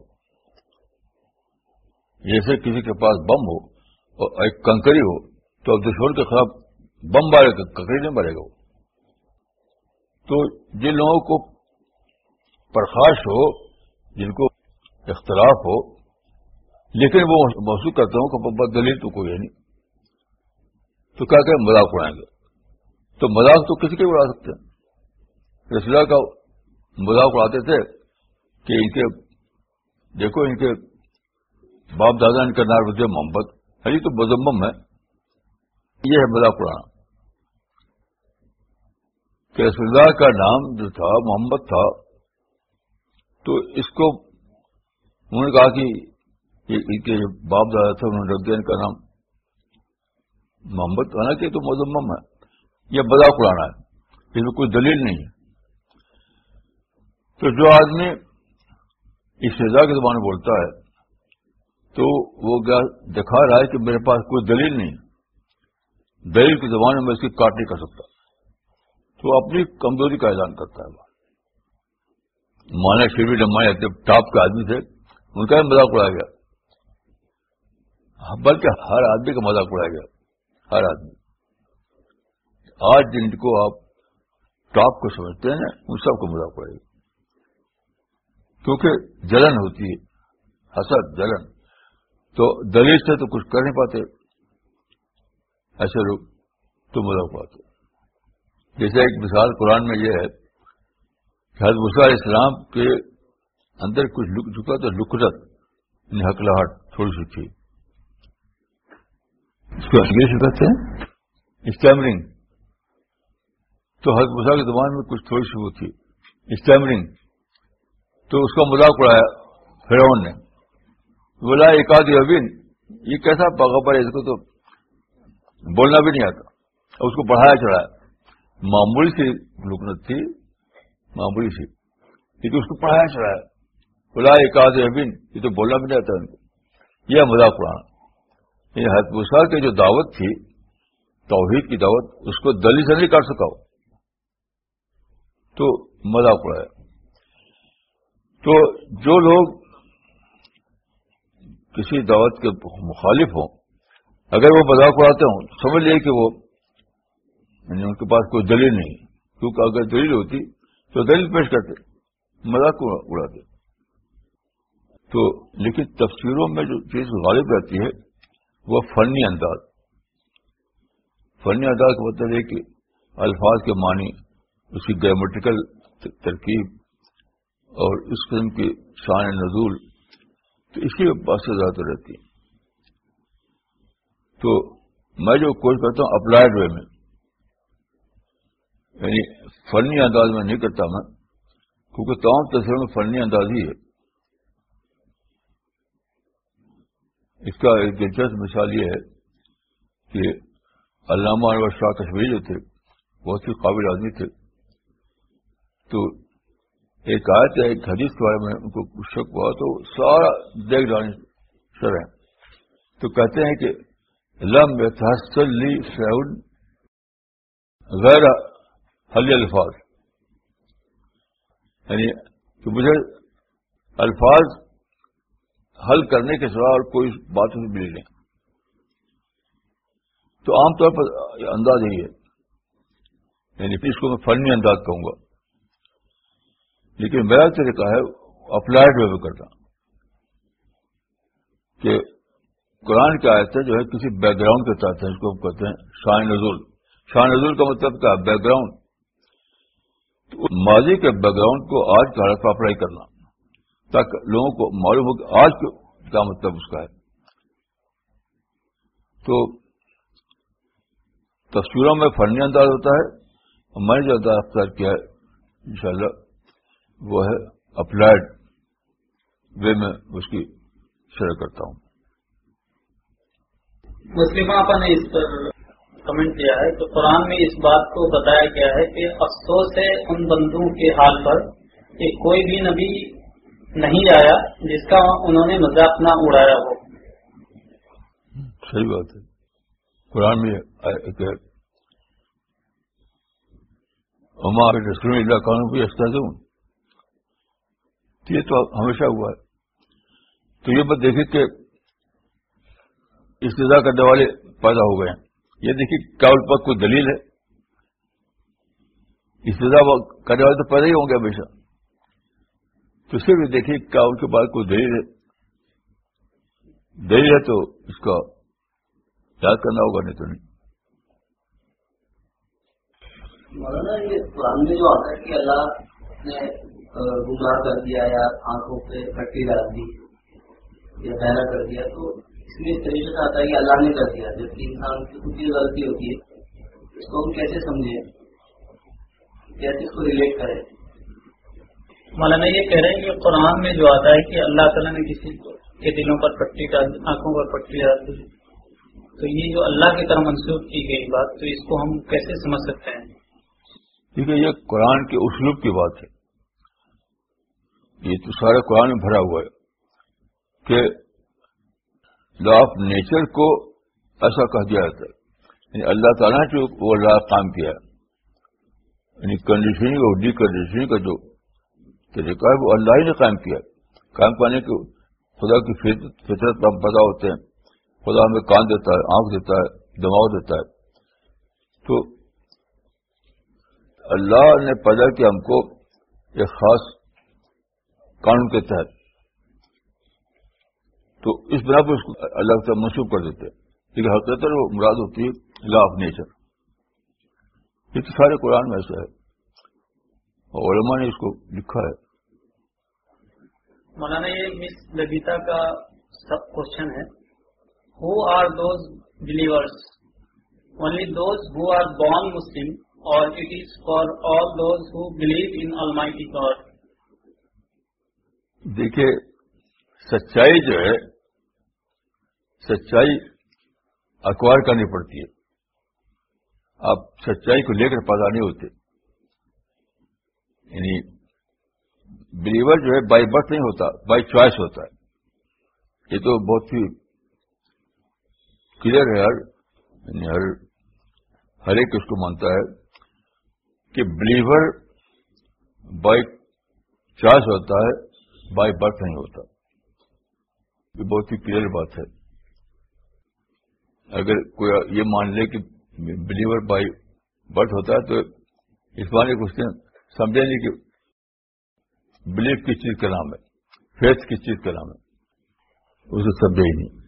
جیسے کسی کے پاس بم ہو اور ایک کنکری ہو تو اب دشمن کے خلاف بم مارے گا، کنکری نہیں مارے گا۔ تو جن لوگوں کو پرخاش ہو، جن کو اختلاف ہو، لیکن وہ محسوس کرتے ہوں کہ دلیل تو کوئی ہے نہیں، تو کیا کہ مذاق اڑائیں گے۔ تو مذاق تو کسی کے اڑا سکتے ہیں۔ رسول اللہ کا مذاق اڑاتے تھے کہ ان کے دیکھو ان کے باپ دادا ان کا نام رضی محمد، یہ تو مذمم ہے، یہ ہے مذاق اڑانا۔ کہ رسول اللہ کا نام جو تھا محمد تھا، تو اس کو انہوں نے کہا کہ ان کے باپ دادا تھے، انہوں نے رکھ دیا ان کا نام محمد، ہونا کہ تو مذمم ہے، یہ مذاق اڑانا ہے، اس میں کوئی دلیل نہیں ہے۔ تو جو آدمی استہزاء کی زبان بولتا ہے تو وہ دکھا رہا ہے کہ میرے پاس کوئی دلیل نہیں، دلیل کی زبان میں اس کی کاٹ نہیں کر سکتا، تو اپنی کمزوری کا اعلان کرتا ہے۔ مانا شیوی ڈمائی اتنے ٹاپ کے آدمی تھے، ان کا بھی مذاق اڑایا گیا، بلکہ ہر آدمی کا مذاق اڑایا گیا، ہر آدمی۔ آج جن کو آپ ٹاپ کو سمجھتے ہیں ان سب کو مذاق اڑائے گا، کیونکہ جلن ہوتی ہے، حسد، جلن، تو دلیل سے تو کچھ کر نہیں پاتے ایسے لوگ، تو مذاق اڑاتے۔ جیسے ایک مثال قرآن میں یہ ہے کہ حضرت موسیٰ علیہ السلام کے اندر کچھ لک چکا تو لکرت، یعنی ہکلاہٹ تھوڑی سی تھی، اس کو انگلش میں کہتے ہیں اسٹیمرنگ۔ تو حضرت موسیٰ کی زبان میں کچھ تھوڑی سی وہ تھی اسٹیمرنگ، تو اس کا مذاق اڑایا فرعون نے، بولا ایک آدھی ابین، یہ کیسا پیغمبر ہے، اس کو تو بولنا بھی نہیں آتا، اور اس کو بڑھایا چڑھایا۔ معمولی سی لکنت تھی، معمولی سی، لیکن اس کو پڑھایا چڑھایا، بولا ایک آدھی ابین، یہ تو بولنا بھی نہیں آتا ان کو، یہ مذاق اڑانا۔ یہ حضرت موسیٰ کی جو دعوت تھی، توحید کی دعوت، اس کو دلیل سے نہیں کر سکا ہو، تو مذاق اڑایا۔ تو جو لوگ کسی دعوت کے مخالف ہوں، اگر وہ مذاق اڑاتے ہوں، سمجھ لیے کہ وہ یعنی ان کے پاس کوئی دلیل نہیں، کیونکہ اگر دلیل ہوتی تو دلیل پیش کرتے، مذاق اڑاتے۔ تو لیکن تفسیروں میں جو چیز غالب رہتی ہے وہ فنی انداز۔ فنی انداز کا مطلب ہے کہ الفاظ کے معنی، اس کی گرامیٹیکل ترکیب اور اس قسم کی شان نزول، تو اس کی بات سے زیادہ رہتی ہے۔ تو میں جو کوشش کرتا ہوں اپلائڈ وے میں، یعنی فنی انداز میں نہیں کرتا میں، کیونکہ تمام تفسیروں میں فنی انداز ہی ہے۔ اس کا ایک دلچسپ مثال یہ ہے کہ علامہ انور شاہ کشمیری جو تھے، بہت ہی قابل آدمی تھے، تو ایک آیت ہے ایک حدیث کے بارے میں ان کو شک ہوا تو سارا دیکھ ڈالنے سر ہیں. تو کہتے ہیں کہ لم یتحصل لی شیء غیر حل الفاظ، یعنی کہ مجھے الفاظ حل کرنے کے سوا اور کوئی بات نہیں ملی نہیں. تو عام طور پر انداز یہی ہے، یعنی اس کو میں فنی انداز کہوں گا، لیکن میرا طریقہ ہے اپلائڈ وے میں کرنا کہ قرآن کی آیتیں جو ہے کسی بیک گراؤنڈ کے تحت ہیں، اس کو ہم کہتے ہیں شان نزول. شان نزول کا مطلب کیا ہے؟ Background. تو ماضی کے بیک گراؤنڈ کو آج کے حالت پر اپلائی کرنا تاکہ لوگوں کو معلوم ہو کہ آج کیا مطلب اس کا ہے. تو تفسیروں میں فنی انداز ہوتا ہے، اور میں نے جو انداز اختیار کیا ہے انشاءاللہ وہ ہے اپلائڈ وے میں اس کی شرح کرتا ہوں. مسلم آپا نے اس پر کمنٹ دیا ہے کہ قرآن میں اس بات کو بتایا گیا ہے کہ افسوس ہے ان بندوں کے حال پر کہ کوئی بھی نبی نہیں آیا جس کا انہوں نے مذاق نہ اڑایا ہو. صحیح بات ہے. قرآن میں ایک اما رسول اللہ قانون کو استاذوں یہ تو ہمیشہ ہوا ہے. تو یہ بات دیکھیے کہ استضاء کرنے والے پیدا ہو گئے ہیں. یہ دیکھیے کیا ان پر کوئی دلیل ہے؟ استضاء کرنے والے تو پیدا ہی ہوں گے ہمیشہ. تو صرف یہ دیکھیے کیا ان کے پاس کوئی دلیل ہے؟ دلیل ہے تو اس کا یاد کرنا ہوگا، نہیں تو نہیں. مولانا یہ قرآن میں جو آتا ہے کہ اللہ نے گمراہ کر دیا یا آنکھوں پہ پٹی ڈال دی یا بہرا کر دیا، تو اس میں اس طریقے سے آتا ہے کہ اللہ نے کر دیا جبکہ انسان کی خود کی غلطی ہوتی ہے. اس کو ہم کیسے سمجھیں، کیسے اس کو ریلیٹ کریں؟ مولانا یہ کہہ رہے ہیں کہ قرآن میں جو آتا ہے کہ اللہ تعالیٰ نے کسی کے دلوں پر پٹی ڈال دی، آنکھوں پر پٹی ڈال دی، تو یہ جو اللہ کی طرف منسوخ کی گئی بات، تو اس کو ہم کیسے سمجھ سکتے ہیں؟ کیونکہ یہ قرآن کے اسلوب کی بات ہے. یہ تو سارے قرآن میں بھرا ہوا ہے کہ لا آف نیچر کو ایسا کہہ دیا جاتا ہے، یعنی اللہ تعالیٰ نے جو وہ لا کام کیا ہے، یعنی کنڈیشننگ اور ڈی کنڈیشننگ کا جو طریقہ ہے وہ اللہ ہی نے قائم کیا ہے. قائم کرنے کے خدا کی فطرت پر ہم پیدا ہوتے ہیں، خدا ہمیں کان دیتا ہے، آنکھ دیتا ہے، دماغ دیتا ہے. تو اللہ نے پیدا کیا ہم کو ایک خاص قانون کے تحت، تو اس بنا پر اس کو اللہ سے منسوخ کر دیتے ہیں. لیکن حقیقت وہ مراد ہوتی ہے لا آف نیچر. یہ تو سارے قرآن میں ایسا ہے اور علماء نے اس کو لکھا ہے. مولانا یہ مس لبیتا کا سب کوشچن ہے، who are those believers? Only those who are born Muslim or it is for all those who believe in almighty God? دیکھیے سچائی جو ہے، سچائی اکوائر کرنی پڑتی ہے. آپ سچائی کو لے کر پیدا نہیں ہوتے. یعنی بلیور جو ہے بائی برتھ نہیں ہوتا، بائی چوائس ہوتا ہے. یہ تو بہت ہی کلیئر ہے. ہر یعنی ہر ہر ایک اس کو مانتا ہے کہ بلیور بائی چوائس ہوتا ہے، بائی برتھ نہیں ہوتا. یہ بہت ہی کلیئر بات ہے. اگر کوئی یہ مان لے کہ بلیور بائی برتھ ہوتا ہے تو اس معنی کو اس نے سمجھا نہیں کہ بلیف کس چیز کا نام ہے، فیتھ کس چیز کا نام ہے، اسے سمجھا ہی نہیں.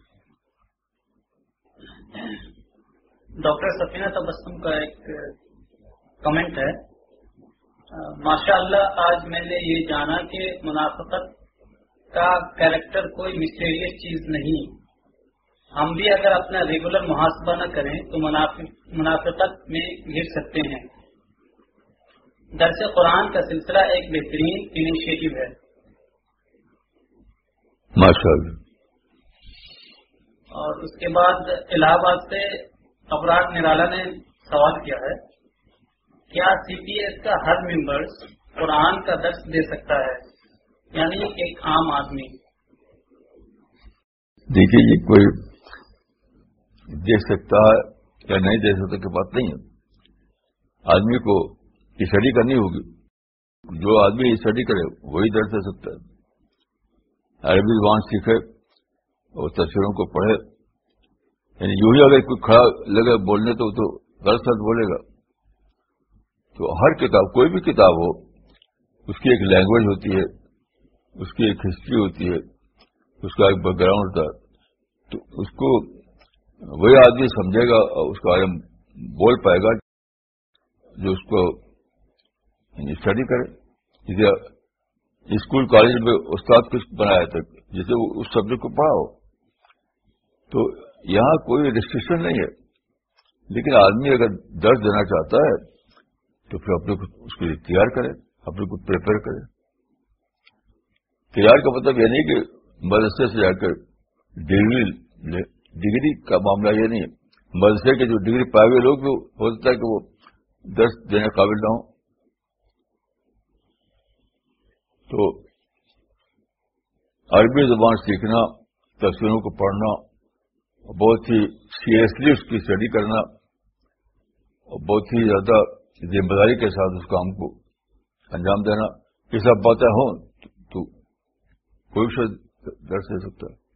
ڈاکٹر سفینہ تبسم کا ایک کمنٹ ہے، ماشاء اللہ آج میں نے یہ جانا کہ منافقت کا کریکٹر کوئی مسٹیریس چیز نہیں. ہم بھی اگر اپنا ریگولر محاسبہ نہ کریں تو منافقت میں گر سکتے ہیں. درس قرآن کا سلسلہ ایک بہترین انیشیٹو ہے. ماشاء اللہ. اور اس کے بعد الہ آباد سے ابرار نرالا نے سوال کیا ہے، کیا سی پی ایس کا ہر ممبرس قرآن کا درس دے سکتا ہے، یعنی ایک عام آدمی؟ دیکھیے یہ کوئی دے سکتا ہے یا نہیں دے سکتا کی بات نہیں ہے. آدمی کو اسٹڈی کرنی ہوگی. جو آدمی اسٹڈی کرے وہی درس دے سکتا ہے. عربی زبان سیکھے اور تفسیروں کو پڑھے. یعنی یوں ہی اگر کوئی کھڑا لگے بولنے تو تو غلط سلط بولے گا. تو ہر کتاب، کوئی بھی کتاب ہو، اس کی ایک لینگویج ہوتی ہے، اس کی ایک ہسٹری ہوتی ہے، اس کا ایک بیک گراؤنڈ ہوتا ہے. تو اس کو وہی آدمی سمجھے گا اور اس کا بارے میں بول پائے گا جو اس کو اسٹڈی کرے. جسے اسکول کالج میں استاد کچھ بنایا تھا جسے وہ اس سبجیکٹ کو پڑھا ہو. تو یہاں کوئی ریسٹرکشن نہیں ہے. لیکن آدمی اگر درس دینا چاہتا ہے تو پھر اپنے کو اس کے لیے تیار کرے، اپنے کو پریپئر کرے. تیار کا مطلب یہ نہیں کہ مدرسے سے جا کر ڈگری لے. ڈگری کا معاملہ یہ نہیں ہے. مدرسے کے جو ڈگری پائے ہوئے لوگ بھی ہو سکتا ہے کہ وہ درس دینے قابل نہ ہوں. تو عربی زبان سیکھنا، تفسیروں کو پڑھنا، بہت ہی سیریسلی اس کی اسٹڈی کرنا اور بہت ہی زیادہ ذمہ داری کے ساتھ اس کام کو انجام دینا، یہ سب باتیں ہوں تو کوئی بھی شخص درس دے سکتا ہے.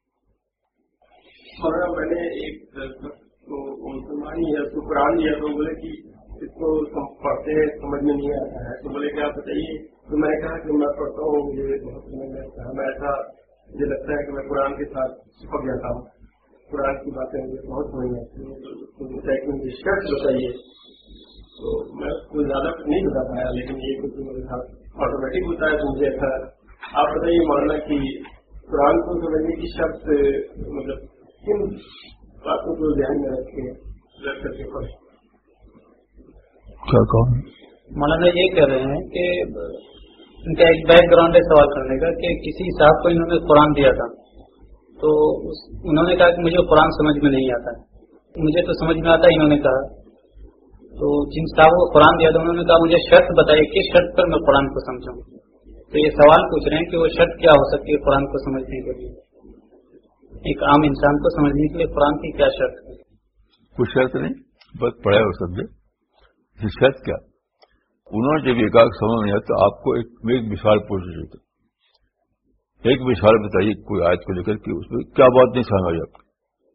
مولانا میں نے ایک مسلمان ہی ہے، اس کو قرآن لیا تو بولے کہ اس کو پڑھتے ہیں سمجھ میں نہیں آتا ہے، تو بولے کہ آپ بتائیے. تو میں نے کہا کہ میں پڑھتا ہوں، مجھے بہت سمجھ میں آتا ہے. میں ایسا مجھے لگتا ہے کہ میں قرآن کے ساتھ چپک جاتا ہوں. قرآن کی باتیں مجھے بہت سمجھ میں آتی ہیں. مجھے شرط بتائیے. تو میں کوئی زیادہ نہیں بتا پایا، لیکن یہ کچھ میرے ساتھ آٹومیٹک ہوتا ہے. تو مجھے ایسا آپ بتائیے مولانا کہ قرآن کو سمجھنے کی شرط مطلب کن باتوں کو ذہن میں رکھ کے رکھ کر کے پڑھیں. کیا کہوں؟ مولانا یہ کہہ رہے ہیں کہ ان کا ایک بیک گراؤنڈ ہے سوال کرنے کا کہ کسی صاحب کو انہوں نے قرآن دیا تھا، تو انہوں نے کہا کہ مجھے قرآن سمجھ میں نہیں آتا ہے. مجھے تو سمجھ میں آتا ہے، انہوں نے کہا. تو جن صاحب کو قرآن دیا تھا انہوں نے کہا مجھے شرط بتائیے کس شرط پر میں قرآن کو سمجھوں. تو یہ سوال پوچھ رہے ہیں کہ وہ شرط کیا ہو سکتی ہے قرآن کو سمجھنے کے لیے، ایک عام انسان کو سمجھنے کے لیے قرآن کی کیا شرط ہے؟ کوئی شرط نہیں، بس پڑھے اور سمجھے. شرط کیا؟ انہوں نے جب یہ کہا سمجھ نہیں آتا، آپ کو ایک ایک مثال پوچھ رہی تھی. ایک مثال بتائیے کوئی آیت کو لے کر کے اس میں کیا بات نہیں سمجھ آئی آپ کو.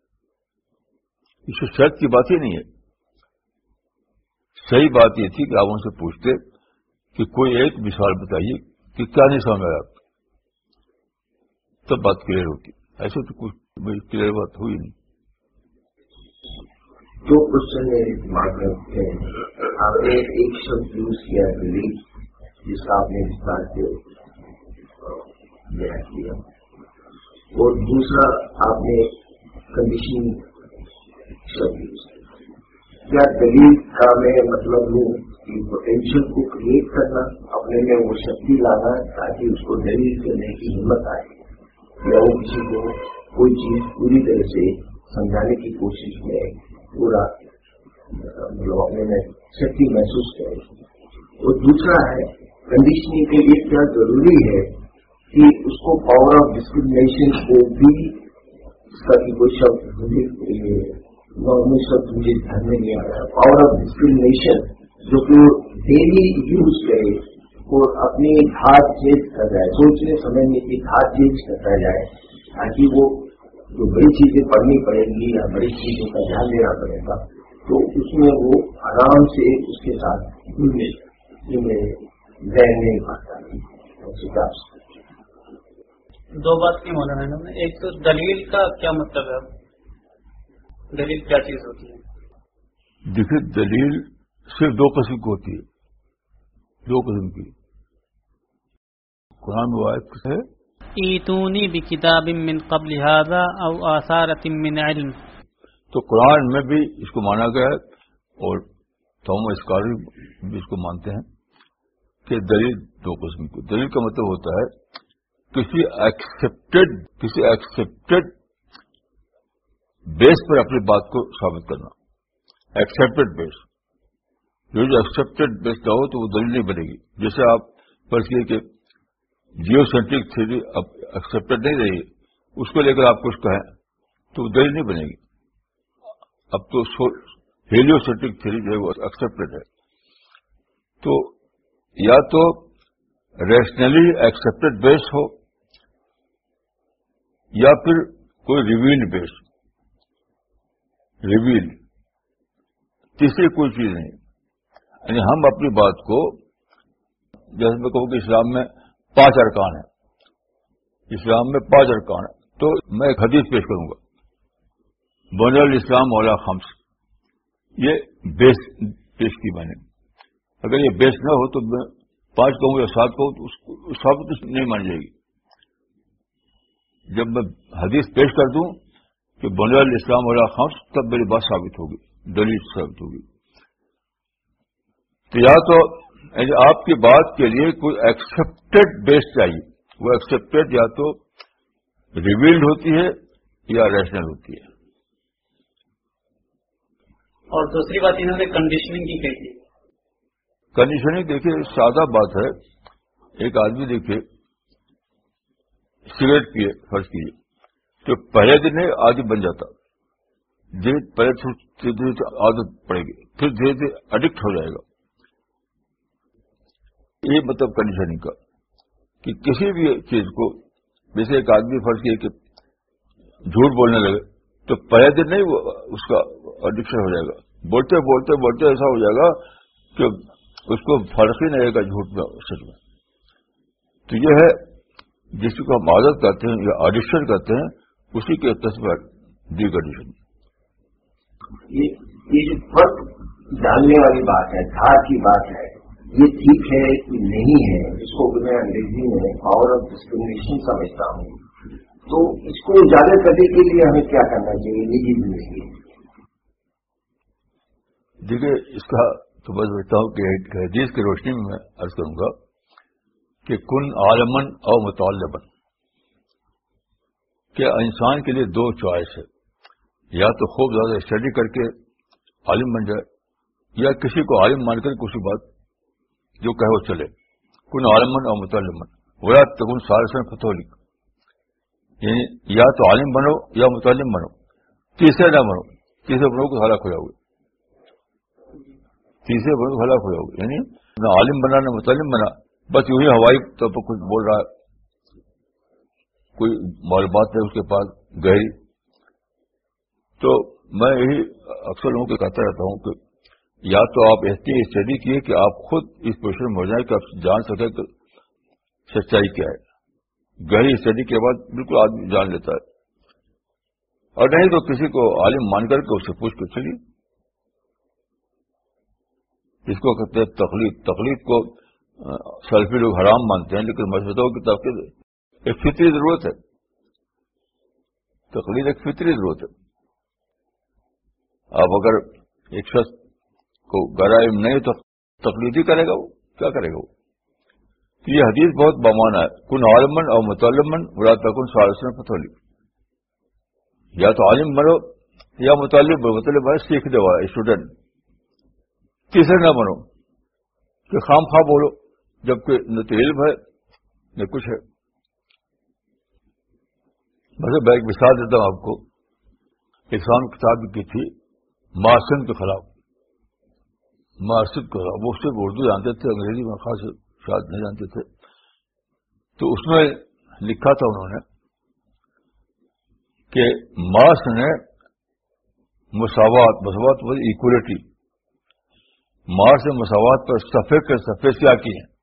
اس میں شرط کی بات ہی نہیں ہے. صحیح بات یہ تھی کہ آپ ان سے پوچھتے کہ کوئی ایک مثال بتائیے کہ کیا نہیں سمجھ آیا آپ کو، تب بات کلیئر ہوتی. ایسے تو کچھ کلیئر بات ہوئی نہیں. دو کوشچن میرے دماغ میں اٹھتے ہیں. آپ نے ایک شبد یوز کیا بلیف، جس کا آپ نے وستار سے بیان کیا، اور دوسرا آپ نے کنڈیشن شبد یوز کیا. کیا دلیل کا میں مطلب ہوں کہ پوٹینشیل کو کریٹ کرنا، اپنے میں وہ شکتی لانا تاکہ اس کو دلیل کرنے کی ہمت آئے، یا وہ کسی کو کوئی چیز پوری طرح سے سمجھانے کی کوشش میں پورا مطلب اپنے میں شکتی محسوس کرے. اور دوسرا ہے کنڈیشننگ کے لیے کیا ضروری ہے کہ اس کو پاور آف ڈسکریمنیشن کو بھی، اس کا بھی کوئی شبد مجھے نارمل شبد مجھے دھیان میں نہیں آ رہا ہے، پاور آف ڈسکریمنیشن جو کہ ڈیلی یوز کرے اور اپنی دھار چینج کر جائے، سوچنے سمجھنے کی دھار چینج کرتا جائے، تاکہ وہ جو بڑی چیزیں پڑھنی پڑیں گی یا بڑی چیزوں کا دھیان دینا پڑے گا تو اس میں وہ آرام سے اس کے ساتھ ذہن نہیں پاتا. دو بات کی مولانا انہوں نے، ایک تو دلیل کا کیا مطلب ہے، دلیل کیا چیز ہوتی ہے؟ دیکھیے دلیل صرف دو قسم کی ہوتی ہے، دو قسم کی. قرآن میں آیت ہے ایتونی بکتاب من قبل هذا او آثارۃ من علم. تو قرآن میں بھی اس کو مانا گیا ہے اور تمام اسکالر بھی اس کو مانتے ہیں کہ دلیل دو قسم کی. دلیل کا مطلب ہوتا ہے کسی ایکسپٹڈ کسی ایکسپٹڈ بیس پر اپنی بات کو ثابت کرنا. ایکسپٹڈ بیس جو جو ایکسپٹڈ بیس نہ ہو تو وہ دلیل نہیں بنے گی. جیسے آپ فرض کیے کہ جیو سینٹرک تھیوری اب ایکسپٹڈ نہیں رہی, اس کو لے کر آپ کچھ کہیں تو وہ دلیل نہیں بنے گی. اب تو ہیلیو سینٹرک تھیوری جو ہے وہ ایکسپٹڈ ہے. تو یا تو ریشنلی ایکسپٹڈ بیس ہو یا پھر کوئی ریویلڈ بیس. ریویلڈ تیسری کوئی چیز نہیں. یعنی ہم اپنی بات کو, جیسے میں کہوں کہ اسلام میں پانچ ارکان ہیں, اسلام میں پانچ ارکان ہیں, تو میں ایک حدیث پیش کروں گا, بنی الاسلام علی خمس. یہ بیس پیش کی میں نے. اگر یہ بیس نہ ہو تو میں پانچ کہوں یا سات کہوں تو اس ثابت نہیں مانی جائے گی. جب میں حدیث پیش کر دوں کہ بنی الاسلام علی خمس, تب میری بات ثابت ہوگی, دلیل ثابت ہوگی. تو یا تو آپ کی بات کے لیے کوئی ایکسپٹڈ بیس چاہیے. وہ ایکسپٹڈ یا تو ریویلڈ ہوتی ہے یا ریشنل ہوتی ہے. اور دوسری بات انہوں نے کنڈیشننگ کی کہی تھی. کنڈیشننگ دیکھیے سادہ بات ہے. ایک آدمی دیکھیے سگریٹ پیے فرض کیجیے, تو پہلے دن نہیں عادت بن جاتا, پہلے دھیرے دھیرے عادت پڑے گی, پھر دھیرے دھیرے اڈکٹ ہو جائے گا. یہ مطلب کنڈیشننگ کا کہ کسی بھی چیز کو, جیسے ایک آدمی فرض کیے کہ جھوٹ بولنے لگے تو پہلے دن نہیں وہ اس کا ایڈکشن ہو جائے گا. بولتے بولتے بولتے ایسا ہو جائے گا کہ اس کو فرق ہی نہیں رہے گا جھوٹ میں سچ میں. تو یہ ہے جس کو ہم عادت کرتے ہیں یا ایڈکشن کرتے ہیں, اسی کے تصور ڈی کنڈیشن. یہ جو فرق جاننے والی بات ہے, دھار کی بات ہے, یہ ٹھیک ہے کہ نہیں ہے, اس کو میں انگریزی میں پاور آف ڈسکریمنیشن سمجھتا ہوں. تو اس کو اجاگر کرنے کے لیے ہمیں کیا کرنا چاہیے نجی زندگی؟ دیکھیے اس کا تو میں سمجھتا ہوں کہ حدیث کی روشنی میں میں عرض کروں گا کہ کن عالمن او متعلمن, کہ انسان کے لیے دو چوائس ہے, یا تو خوب زیادہ اسٹڈی کر کے عالم بن جائے, یا کسی کو عالم مان کر کسی بات جو کہے وہ چلے. کن عالمن او متعلمن ولا تکن ثالثا فتولک, یعنی یا تو عالم بنو یا متعلم بنو, تیسرے نہ بنو. تیسرے بنو کو ہلاک ہو جاؤ گے, تیسرے بنو کو ہلاک ہو جاؤ گے. یعنی نہ عالم بنا نہ متعلم بنا, بس یوں ہی ہوائی طور پر کچھ بول رہا ہے, کوئی معلومات نہیں اس کے پاس گہری. تو میں یہی اکثر لوگوں کو کہتا رہتا ہوں کہ یا تو آپ ایسی اسٹڈی کیے کہ آپ خود اس پوزیشن میں ہو جائیں کہ آپ جان سکیں کہ سچائی کیا ہے. گہری اسٹڈی کے بعد بالکل آدمی جان لیتا ہے, اور نہیں تو کسی کو عالم مان کر کے اس سے پوچھ کے چلیے. اس کو کہتے ہیں تقلید. تقلید کو سلفی لوگ حرام مانتے ہیں, لیکن مذہبوں کی طرف ایک فطری ضرورت ہے. تقلید ایک فطری ضرورت ہے. آپ اگر ایک شخص کو گہرا علم نہیں تو تقلید ہی کرے گا, وہ کیا کرے گا وہ. تو یہ حدیث بہت بامانہ ہے, کن عالمن اور متعلمن ولا تکن ثالثا فتولک. یا تو عالم بنو یا متعلم بنو, مطلب ہے سیکھنے والا اسٹوڈنٹ. تیسرے نہ بنو کہ خام خواہ بولو, جبکہ نہ تو علم ہے نہ کچھ ہے. مطلب میں ایک مثال دیتا ہوں آپ کو. ایک سام کتاب کی تھی معاشن کے خلاف, معاشن کے خلاف. وہ صرف اردو جانتے تھے, انگریزی میں خاص شاید نہیں جانتے تھے. تو اس میں لکھا تھا انہوں نے کہ مارکس نے مساوات مساوات ایکولیٹی مارکس نے مساوات پر صفحے کے صفحے سیاہ کی ہیں.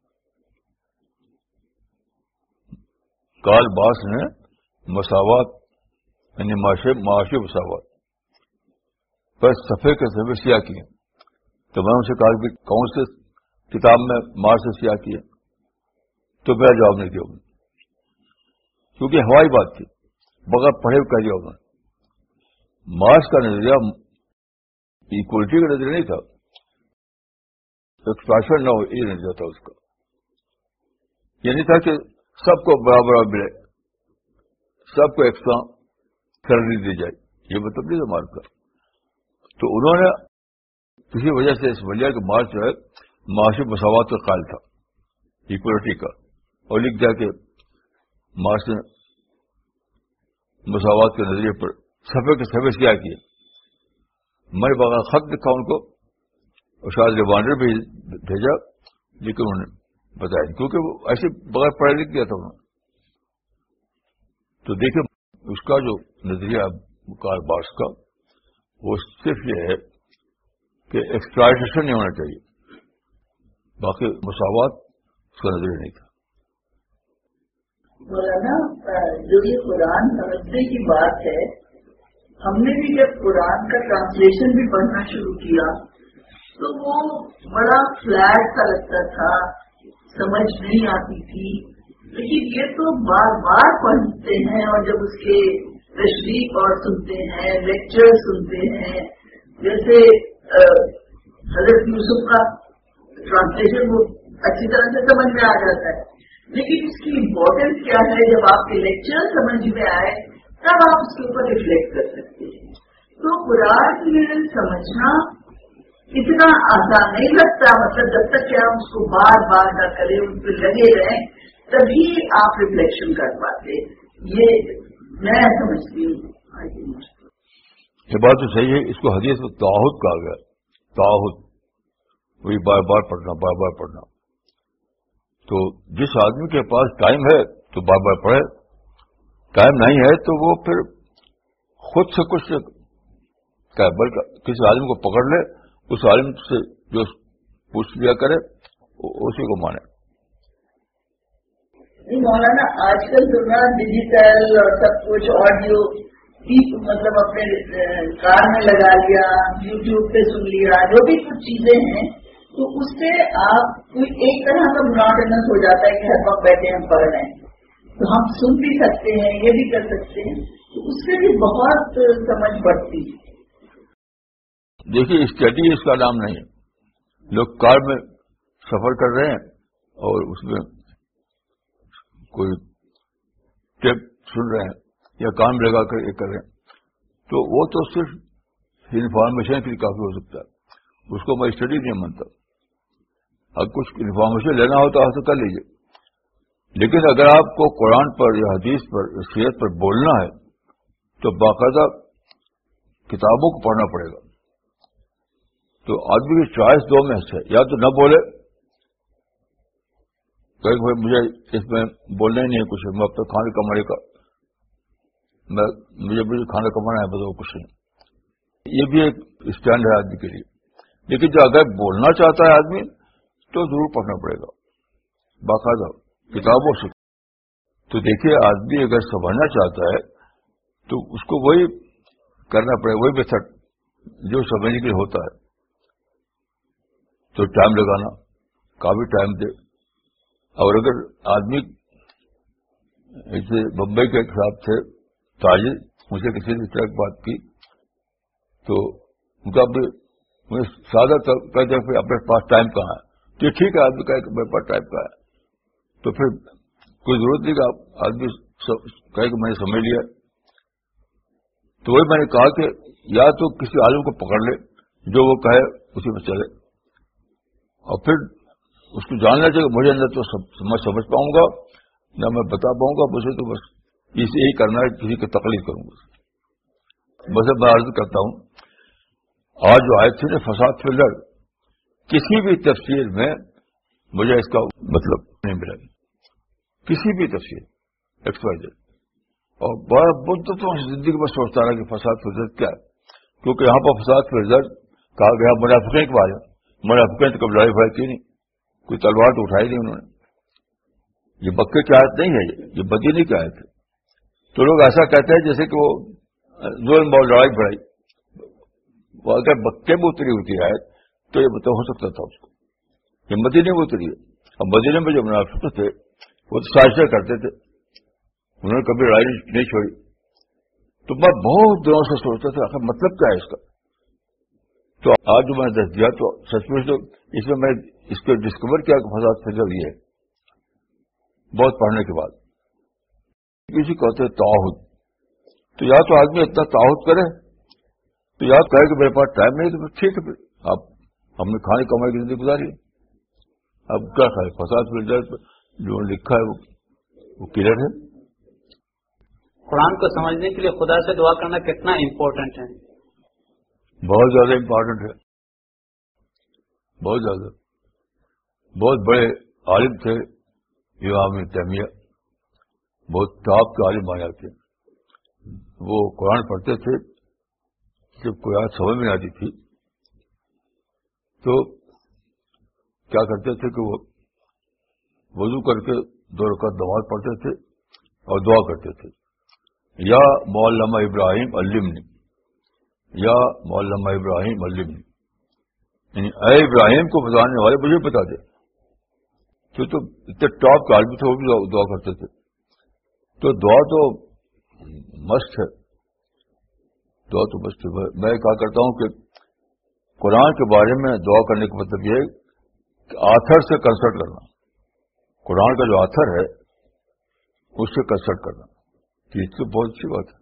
کارل مارکس نے مساوات یعنی معاشی مساوات پر صفحے کے صفحے سیاہ کی ہیں. تو میں ان سے کہا کہ کون سے کتاب میں مارکس نے سیاہ کی ہے, تو میرا جواب نہیں دیا انہوں نے, کیونکہ ہوائی بات تھی, بغیر پڑھے ہوئے کہہ دیا انہوں نے. مارکس کا نظریہ ایکولیٹی کا نظریہ نہیں تھا, ایکسپلائشن نہ ہو یہ نظریہ تھا اس کا. یہ نہیں تھا کہ سب کو برابر ملے, سب کو ایکسٹرا سیلری دی جائے, یہ مطلب نہیں تھا مارکس کا. تو انہوں نے کسی وجہ سے اس وجہ کہ مارکس جو ہے معاشی مساوات کا قائل تھا، ایکولیٹی کا، اور لکھ دیا کہ مارکس نے مساوات کے نظریے پر صفحے کے صفحے کیا کیے. میں نے بغیر خط لکھا ان کو، اور شاید ریمائنڈر بھی بھیجا، لیکن انہوں نے بتایا کیونکہ وہ ایسے بغیر پڑھے لکھ دیا تھا انہوں نے. تو دیکھیں اس کا جو نظریہ کارل مارکس کا وہ صرف یہ ہے کہ ایکسپلائٹیشن نہیں ہونا چاہیے، باقی مساوات اس کا نظریہ نہیں تھا. مولانا جو یہ قرآن سمجھنے کی بات ہے، ہم نے بھی جب قرآن کا ٹرانسلیشن بھی پڑھنا شروع کیا تو وہ بڑا فلیٹ سا لگتا تھا، سمجھ نہیں آتی تھی. لیکن یہ تو بار بار پڑھتے ہیں، اور جب اس کے تشریح اور سنتے ہیں، لیکچر سنتے ہیں، جیسے حضرت یوسف کا ٹرانسلیشن وہ اچھی طرح سے سمجھ میں آ جاتا ہے. لیکن اس کی امپورٹینس کیا ہے، جب آپ کے لیکچر سمجھ میں آئے تب آپ اس کے اوپر ریفلیکٹ کر سکتے ہیں. تو قرآن میں سمجھنا اتنا آسان نہیں لگتا، مطلب جب تک کہ آپ اس کو بار بار نہ کریں، ان پہ لگے رہیں، تبھی آپ ریفلیکشن کر پاتے. یہ میں سمجھتی ہوں. یہ بات تو صحیح ہے. اس کو حدیث میں تعہد کہا گیا، تعہد، وہی بار بار پڑھنا، بار بار پڑھنا. تو جس آدمی کے پاس ٹائم ہے تو بار بار پڑھے، ٹائم نہیں ہے تو وہ پھر خود سے کچھ کہ بلکہ کسی آدمی کو پکڑ لے، اس عالم سے جو پوچھ لیا کرے اسی کو مانے. مولانا آج کل تو نا ڈیجیٹل اور سب کچھ آڈیو مطلب اپنے کار میں لگا لیا، یوٹیوب پہ سن لیا، جو بھی کچھ چیزیں ہیں، تو اس سے آپ کوئی ایک طرح کا مناٹنس ہو جاتا ہے کہ ہر وقت بیٹھے ہم پڑھ رہے ہیں. تو ہم سن بھی سکتے ہیں، یہ بھی کر سکتے ہیں، تو اس سے بھی بہت سمجھ بڑھتی ہے. دیکھیے اسٹڈی اس کا نام نہیں ہے. لوگ کار میں سفر کر رہے ہیں اور اس میں کوئی ٹیپ سن رہے ہیں یا کام لگا کر یہ کر رہے ہیں، تو وہ تو صرف انفارمیشن کے لیے کافی ہو سکتا ہے. اس کو میں اسٹڈی نہیں مانتا. اگر کچھ انفارمیشن لینا ہو تو آپ سے کر لیجیے، لیکن اگر آپ کو قرآن پر یا حدیث پر یا سیرت پر بولنا ہے تو باقاعدہ کتابوں کو پڑھنا پڑے گا. تو آدمی کی چوائس دو میں سے، یا تو نہ بولے، کہ بھائی مجھے اس میں بولنا ہی نہیں ہے کچھ، میں اب تک کھانے کمانے کا میں مجھے مجھے کھانا کمانا ہے بس وہ کچھ نہیں. یہ بھی ایک اسٹینڈ ہے آدمی کے لیے. لیکن جو اگر بولنا چاہتا ہے آدمی تو ضرور پڑھنا پڑے گا باقاعدہ کتابوں سے. تو دیکھیے آدمی اگر سمجھنا چاہتا ہے تو اس کو وہی کرنا پڑے گا، وہی میتھڈ جو سمجھنے کے لیے ہوتا ہے. تو ٹائم لگانا، کافی ٹائم دے. اور اگر آدمی ایسے بمبئی کے ایک صاحب تھے تاجر، مجھے کسی نے اس طرح کی بات کی تو ان کا بھی مجھے سادہ کہتے ہیں اپنے پاس ٹائم کہاں ہے. تو ٹھیک ہے آدمی کہے کہ میرے پاس ٹائم کہاں ہے، تو پھر کوئی ضرورت نہیں کہ آدمی کہے کہ میں نے سمجھ لیا. تو وہی میں نے کہا کہ یا تو کسی عالم کو پکڑ لے جو وہ کہے اسی میں چلے، اور پھر اس کو جاننا چاہیے کہ مجھے نہ تو میں سمجھ پاؤں گا نہ میں بتا پاؤں گا، مجھے تو بس اسے یہی کرنا ہے، کسی کی تقلید کروں گا. بس میں عرض کرتا ہوں آج جو آیت تھی نا فساد فی الارض، کسی بھی تفسیر میں مجھے اس کا مطلب نہیں ملا، کسی بھی تفسیر ایکسپائر. اور بڑا مدت تو زندگی میں سوچتا رہا کہ فساد فی الارض کیا ہے، کیونکہ یہاں پر فساد فی الارض کہا گیا منافقین کے بارے میں. منافقین تو کب لڑائی بھائی کی نہیں، کوئی تلوار تو اٹھائی نہیں انہوں نے. یہ مکے کی آیت نہیں ہے، یہ مدینے کی آیت ہے. تو لوگ ایسا کہتے ہیں جیسے کہ وہ ظلم اور لڑائی بڑھائی. وہ اگر مکے میں اتری ہوتی ہے تو یہ مطلب ہو سکتا تھا اس کو. یہ مدینے میں اتری ہے. اب مدینے میں جو منافق تھے وہ تو سازشیں کرتے تھے، انہوں نے کبھی لڑائی نہیں چھوڑی. تو میں بہت دنوں سے سوچتا تھا آخر مطلب کیا ہے اس کا. تو آج جو میں نے دس دیا تو سچ مچ تو اس میں میں اس کو ڈسکور کیا کہ فساد فی الارض یہ ہے بہت پڑھنے کے بعد. کسی کو کہتے ہیں تعہد. تو یا تو آدمی اتنا تعہد کرے، تو یا کہے کہ میرے پاس ٹائم نہیں تو ٹھیک ہے، آپ ہم نے کھانے کمائی کی زندگی گزاری, اب کیا کھائے؟ فساد مل جائے تو جو لکھا ہے وہ, وہ کلیئر ہے. قرآن کو سمجھنے کے لیے خدا سے دعا کرنا کتنا امپورٹنٹ ہے؟ بہت زیادہ امپورٹنٹ ہے, بہت زیادہ. بہت بڑے عالم تھے امام ابن تیمیہ, بہت ٹاپ کے عالم مانے جاتے. وہ قرآن پڑھتے تھے, جب کوئی آیت سمجھ میں آتی تھی تو کیا کرتے تھے کہ وہ وضو کر کے دو رکعت نماز پڑھتے تھے اور دعا کرتے تھے, یا معلمہ ابراہیم علمنی, یا معلمہ ابراہیم علمنی, یعنی اے ابراہیم کو بتانے والے مجھے بتا دے. تو تو اتنے ٹاپ کے عالم تھے, وہ بھی دعا کرتے تھے. تو دعا تو مست ہے, دعا تو مست ہے. میں کہا کرتا ہوں کہ قرآن کے بارے میں دعا کرنے کا مطلب یہ ہے کہ آتھر سے کنسلٹ کرنا, قرآن کا جو آتھر ہے اس سے کنسلٹ کرنا, یہ تو بہت اچھی بات ہے.